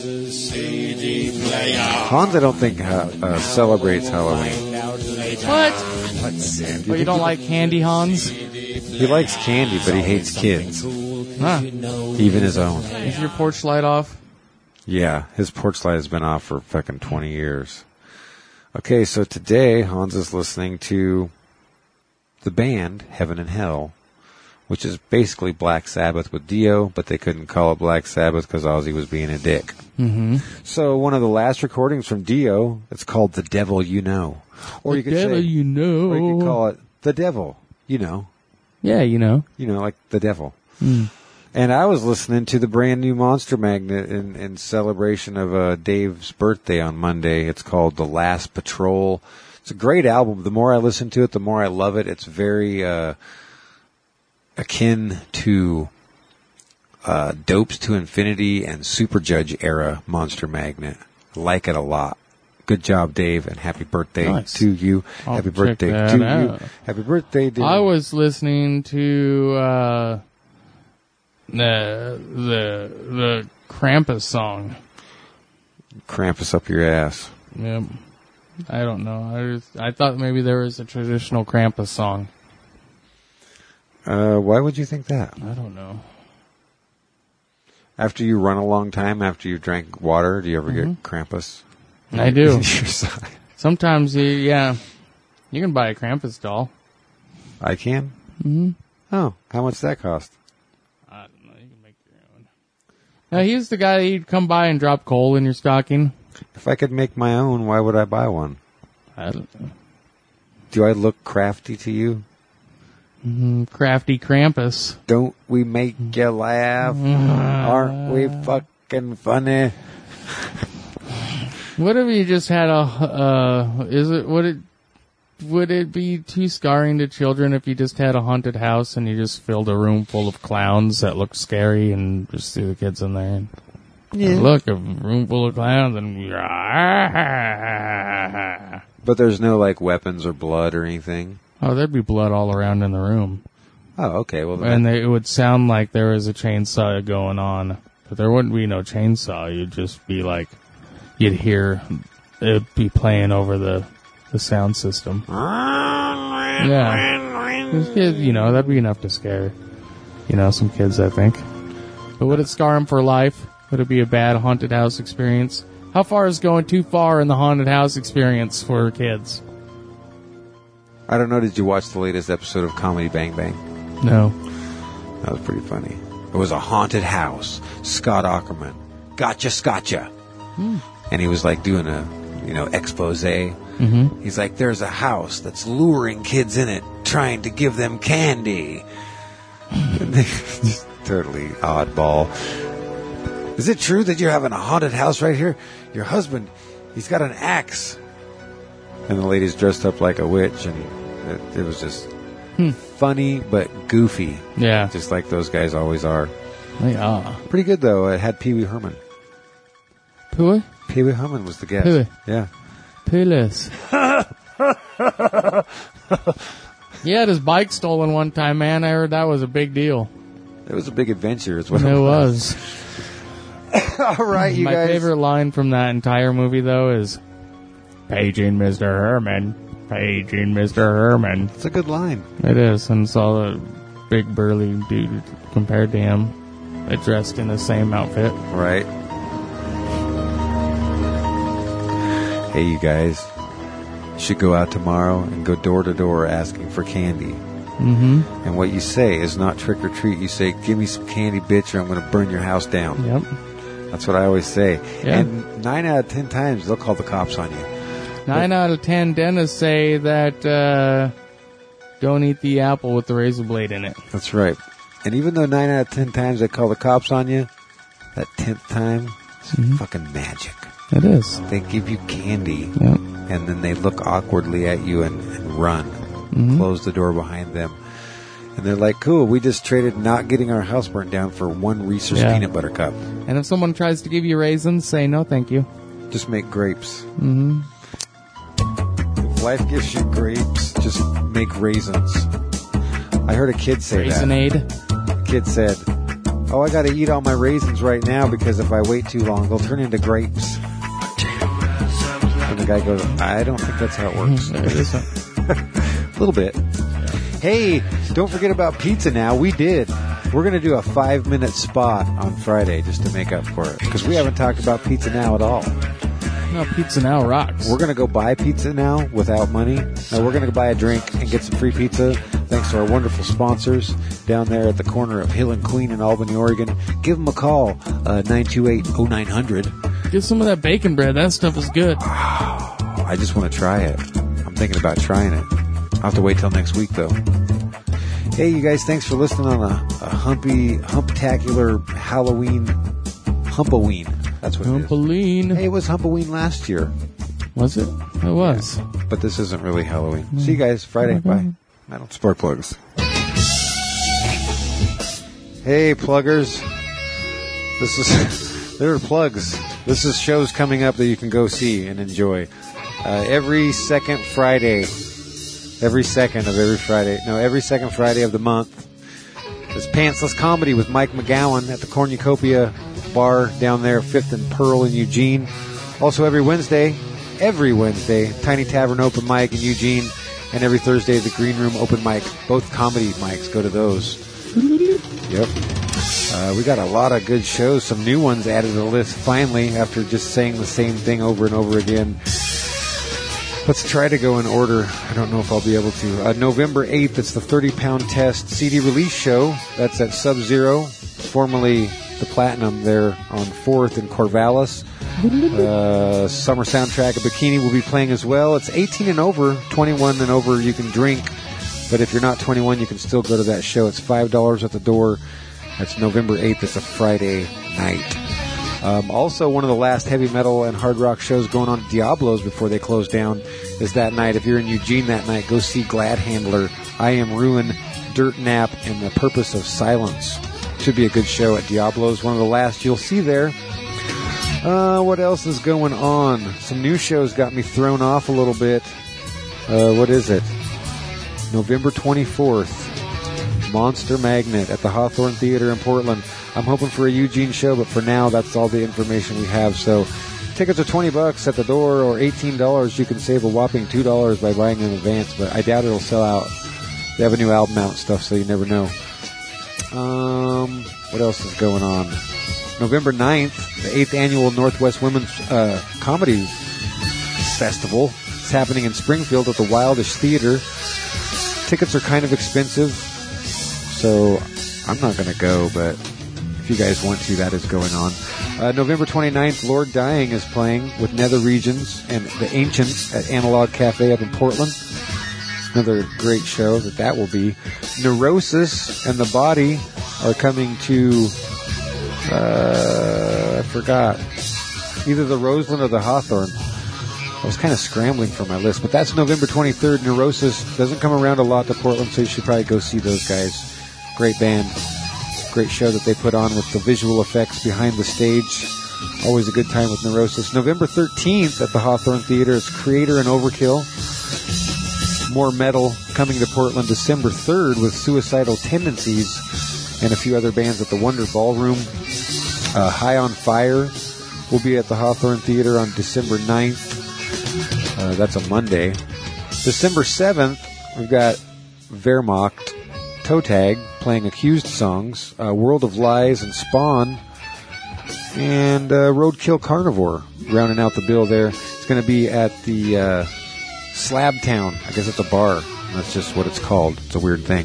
Speaker 3: Hans, I don't think uh, uh, celebrates Halloween.
Speaker 4: What? Oh, you don't like candy, Hans?
Speaker 3: He likes candy, but he hates kids,
Speaker 4: Huh?
Speaker 3: even his own.
Speaker 4: Is your porch light off?
Speaker 3: Yeah, his porch light has been off for fucking twenty years. Okay, so today Hans is listening to the band Heaven and Hell, which is basically Black Sabbath with Dio, but they couldn't call it Black Sabbath because Ozzy was being a dick.
Speaker 4: Mm-hmm.
Speaker 3: So one of the last recordings from Dio, it's called The Devil You Know. Or
Speaker 4: The
Speaker 3: you could
Speaker 4: devil
Speaker 3: say,
Speaker 4: you know.
Speaker 3: or you could call it The Devil, you know.
Speaker 4: Yeah, you know.
Speaker 3: You know, like the devil.
Speaker 4: Mm.
Speaker 3: And I was listening to the brand new Monster Magnet in, in celebration of uh, Dave's birthday on Monday. It's called The Last Patrol. It's a great album. The more I listen to it, the more I love it. It's very uh, akin to uh, Dopes to Infinity and Super Judge era Monster Magnet. I like it a lot. Good job, Dave, and happy birthday
Speaker 4: Nice.
Speaker 3: to you.
Speaker 4: I'll
Speaker 3: happy
Speaker 4: check
Speaker 3: birthday
Speaker 4: that
Speaker 3: to
Speaker 4: out.
Speaker 3: you. Happy birthday, Dave.
Speaker 4: I was listening to uh, the the the Krampus song.
Speaker 3: Krampus up your ass.
Speaker 4: Yep. I don't know. I just, I thought maybe there was a traditional Krampus song.
Speaker 3: Uh, why would you think that?
Speaker 4: I don't know.
Speaker 3: After you run a long time, after you drank water, do you ever
Speaker 4: Mm-hmm.
Speaker 3: get Krampus?
Speaker 4: I do.
Speaker 3: Your side?
Speaker 4: Sometimes, you, yeah, you can buy a Krampus doll.
Speaker 3: I can?
Speaker 4: Mm-hmm.
Speaker 3: Oh, how much does that cost?
Speaker 4: I don't know. You can make your own. Now, he's the guy that you'd come by and drop coal in your stocking.
Speaker 3: If I could make my own, why would I buy one?
Speaker 4: I don't know.
Speaker 3: Do I look crafty to you?
Speaker 4: Mm, crafty Krampus.
Speaker 3: Don't we make you laugh? Aren't we fucking funny?
Speaker 4: What if you just had a? Uh, is it would it would it be too scarring to children if you just had a haunted house and you just filled a room full of clowns that looked scary and just threw the kids in there? And,
Speaker 3: Yeah.
Speaker 4: Look, a room full of clowns and
Speaker 3: But there's no, like, weapons or blood or anything?
Speaker 4: oh, there'd be blood all around in the room,
Speaker 3: Oh, okay. Well, then
Speaker 4: and they, it would sound like there was a chainsaw going on, but there wouldn't be no chainsaw. You'd just be like, you'd hear it'd be playing over the the sound system. Yeah. Those kids, you know, that'd be enough to scare, you know, some kids, I think. But would it scar them for life? Would it be a bad haunted house experience? How far is going too far in the haunted house experience for kids?
Speaker 3: I don't know. Did you watch the latest episode of Comedy Bang Bang?
Speaker 4: No.
Speaker 3: That was pretty funny. It was a haunted house. Scott Aukerman. Gotcha, scotcha.
Speaker 4: Hmm.
Speaker 3: And he was like doing a, you know, expose.
Speaker 4: Mm-hmm.
Speaker 3: He's like, there's a house that's luring kids in it, trying to give them candy. Totally oddball. Is it true that you're having a haunted house right here? Your husband, he's got an axe. And the lady's dressed up like a witch, and it, it was just
Speaker 4: Hmm.
Speaker 3: funny but goofy.
Speaker 4: Yeah.
Speaker 3: Just like those guys always are.
Speaker 4: They are.
Speaker 3: Pretty good, though. It had Pee Wee Herman.
Speaker 4: Pee-wee?
Speaker 3: Pee Wee Herman was the guest.
Speaker 4: Pee-wee.
Speaker 3: Yeah.
Speaker 4: Peerless. He had his bike stolen one time, man. I heard that was a big deal.
Speaker 3: It was a big adventure, is what
Speaker 4: It
Speaker 3: it
Speaker 4: was.
Speaker 3: All right, you
Speaker 4: My
Speaker 3: guys.
Speaker 4: favorite line from that entire movie, though, is paging Mister Herman. Paging Mister Herman.
Speaker 3: It's a good line.
Speaker 4: It is, and it's all a big burly dude compared to him, dressed in the same outfit.
Speaker 3: Right. Hey, you guys. You should go out tomorrow and go door to door asking for candy.
Speaker 4: Mm-hmm.
Speaker 3: And what you say is not trick or treat. You say, give me some candy, bitch, or I'm going to burn your house down.
Speaker 4: Yep.
Speaker 3: That's what I always say.
Speaker 4: Yeah.
Speaker 3: And nine out of ten times, they'll call the cops on you.
Speaker 4: Nine out of ten dentists say that uh, don't eat the apple with the razor blade in it.
Speaker 3: That's right. And even though nine out of ten times they call the cops on you, that tenth time, it's
Speaker 4: Mm-hmm.
Speaker 3: fucking magic.
Speaker 4: It is.
Speaker 3: They give you candy,
Speaker 4: Yep.
Speaker 3: and then they look awkwardly at you and, and run.
Speaker 4: Mm-hmm.
Speaker 3: Close the door behind them. And they're like, cool, we just traded not getting our house burnt down for one Reese's
Speaker 4: Yeah.
Speaker 3: peanut butter cup.
Speaker 4: And if someone tries to give you raisins, say no, thank you.
Speaker 3: Just make grapes.
Speaker 4: Mm-hmm.
Speaker 3: If life gives you grapes, just make raisins. I heard a kid say that.
Speaker 4: Raisinade.
Speaker 3: A kid said, oh, I got to eat all my raisins right now because if I wait too long, they'll turn into grapes. And the guy goes, I don't think that's how it works.
Speaker 4: There it is.
Speaker 3: A little bit. Hey, don't forget about pizza now. We did. We're going to do a five-minute spot on Friday just to make up for it because we haven't talked about pizza now at all.
Speaker 4: No, Pizza Now rocks.
Speaker 3: We're going to go buy pizza now without money. No, we're going to go buy a drink and get some free pizza thanks to our wonderful sponsors down there at the corner of Hill and Queen in Albany, Oregon. Give them a call, uh, nine two eight, oh nine hundred.
Speaker 4: Get some of that bacon bread. That stuff is good.
Speaker 3: I just want to try it. I'm thinking about trying it. I'll have to wait till next week, though. Hey, you guys, thanks for listening on a, a humpy, humptacular Halloween Humpoween. That's what it is.
Speaker 4: Humpoline.
Speaker 3: Hey, it was Humpoween last year.
Speaker 4: Was it? It was.
Speaker 3: But this isn't really Halloween. See you guys Friday. Bye. I don't support plugs. Hey, pluggers. This is, there are plugs. This is shows coming up that you can go see and enjoy. Uh, every second Friday, every second of every Friday, no, every second Friday of the month, is Pantsless Comedy with Mike McGowan at the Cornucopia Bar down there, fifth and Pearl in Eugene. Also every Wednesday, every Wednesday, Tiny Tavern Open Mic in Eugene, and every Thursday, the Green Room Open Mic. Both comedy mics. Go to those. Yep. Uh, we got a lot of good shows. Some new ones added to the list finally after just saying the same thing over and over again. Let's try to go in order. I don't know if I'll be able to. Uh, November eighth, it's the thirty pound Test C D release show. That's at Sub-Zero, formerly the Platinum there on fourth in Corvallis. Uh, summer soundtrack of Bikini will be playing as well. It's eighteen and over, twenty-one and over you can drink. But if you're not twenty-one, you can still go to that show. It's five dollars at the door. That's November eighth. It's a Friday night. Um, also, one of the last heavy metal and hard rock shows going on at Diablo's before they close down is that night. If you're in Eugene that night, go see Glad Handler, I Am Ruin, Dirt Nap, and The Purpose of Silence. Should be a good show at Diablo's. One of the last you'll see there. Uh, what else is going on? Some new shows got me thrown off a little bit. Uh, what is it? November twenty-fourth, Monster Magnet at the Hawthorne Theater in Portland. I'm hoping for a Eugene show, but for now, that's all the information we have. So tickets are twenty bucks at the door or eighteen dollars. You can save a whopping two dollars by buying in advance, but I doubt it'll sell out. They have a new album out and stuff, so you never know. Um, what else is going on? November ninth, the eighth annual Northwest Women's uh, Comedy Festival. It's happening in Springfield at the Wildish Theater. Tickets are kind of expensive, so I'm not going to go, but if you guys want to, that is going on. Uh, November twenty-ninth, Lord Dying is playing with Nether Regions and the Ancients at Analog Cafe up in Portland. Another great show that that will be. Neurosis and The Body are coming to, uh, I forgot, either the Roseland or the Hawthorne. I was kind of scrambling for my list, but that's November twenty-third. Neurosis doesn't come around a lot to Portland, so you should probably go see those guys. Great band. Great show that they put on with the visual effects behind the stage. Always a good time with Neurosis. November thirteenth at the Hawthorne Theater is Creator and Overkill. More metal coming to Portland December third with Suicidal Tendencies and a few other bands at the Wonder Ballroom. Uh, High on Fire will be at the Hawthorne Theater on December ninth. Uh, that's a Monday. December seventh, we've got Wehrmacht, Toe Tag, playing Accused songs, uh, World of Lies and Spawn, and uh, Roadkill Carnivore rounding out the bill there. It's going to be at the uh, Slab Town. I guess it's a bar. That's just what it's called. It's a weird thing.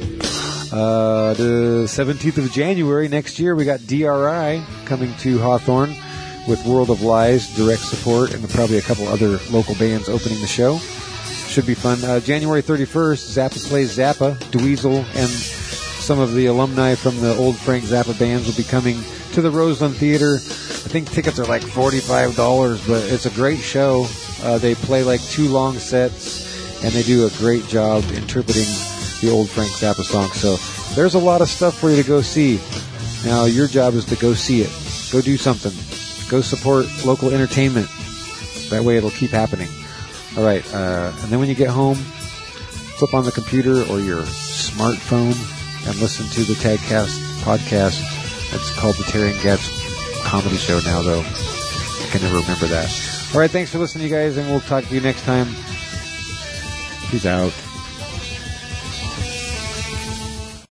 Speaker 3: Uh, the seventeenth of January next year, we got D R I coming to Hawthorne with World of Lies, direct support, and probably a couple other local bands opening the show. Should be fun. Uh, January thirty-first, Zappa Plays Zappa. Dweezil and some of the alumni from the old Frank Zappa bands will be coming to the Roseland Theater. I think tickets are like forty-five dollars, but it's a great show. Uh, they play like two long sets, and they do a great job interpreting the old Frank Zappa song. So there's a lot of stuff for you to go see. Now your job is to go see it. Go do something. Go support local entertainment. That way it'll keep happening. All right. Uh, and then when you get home, flip on the computer or your smartphone and listen to the Tagcast podcast. It's called the Terry and Gatz Comedy Show now, though. I can never remember that. All right. Thanks for listening, you guys, and we'll talk to you next time. Peace out.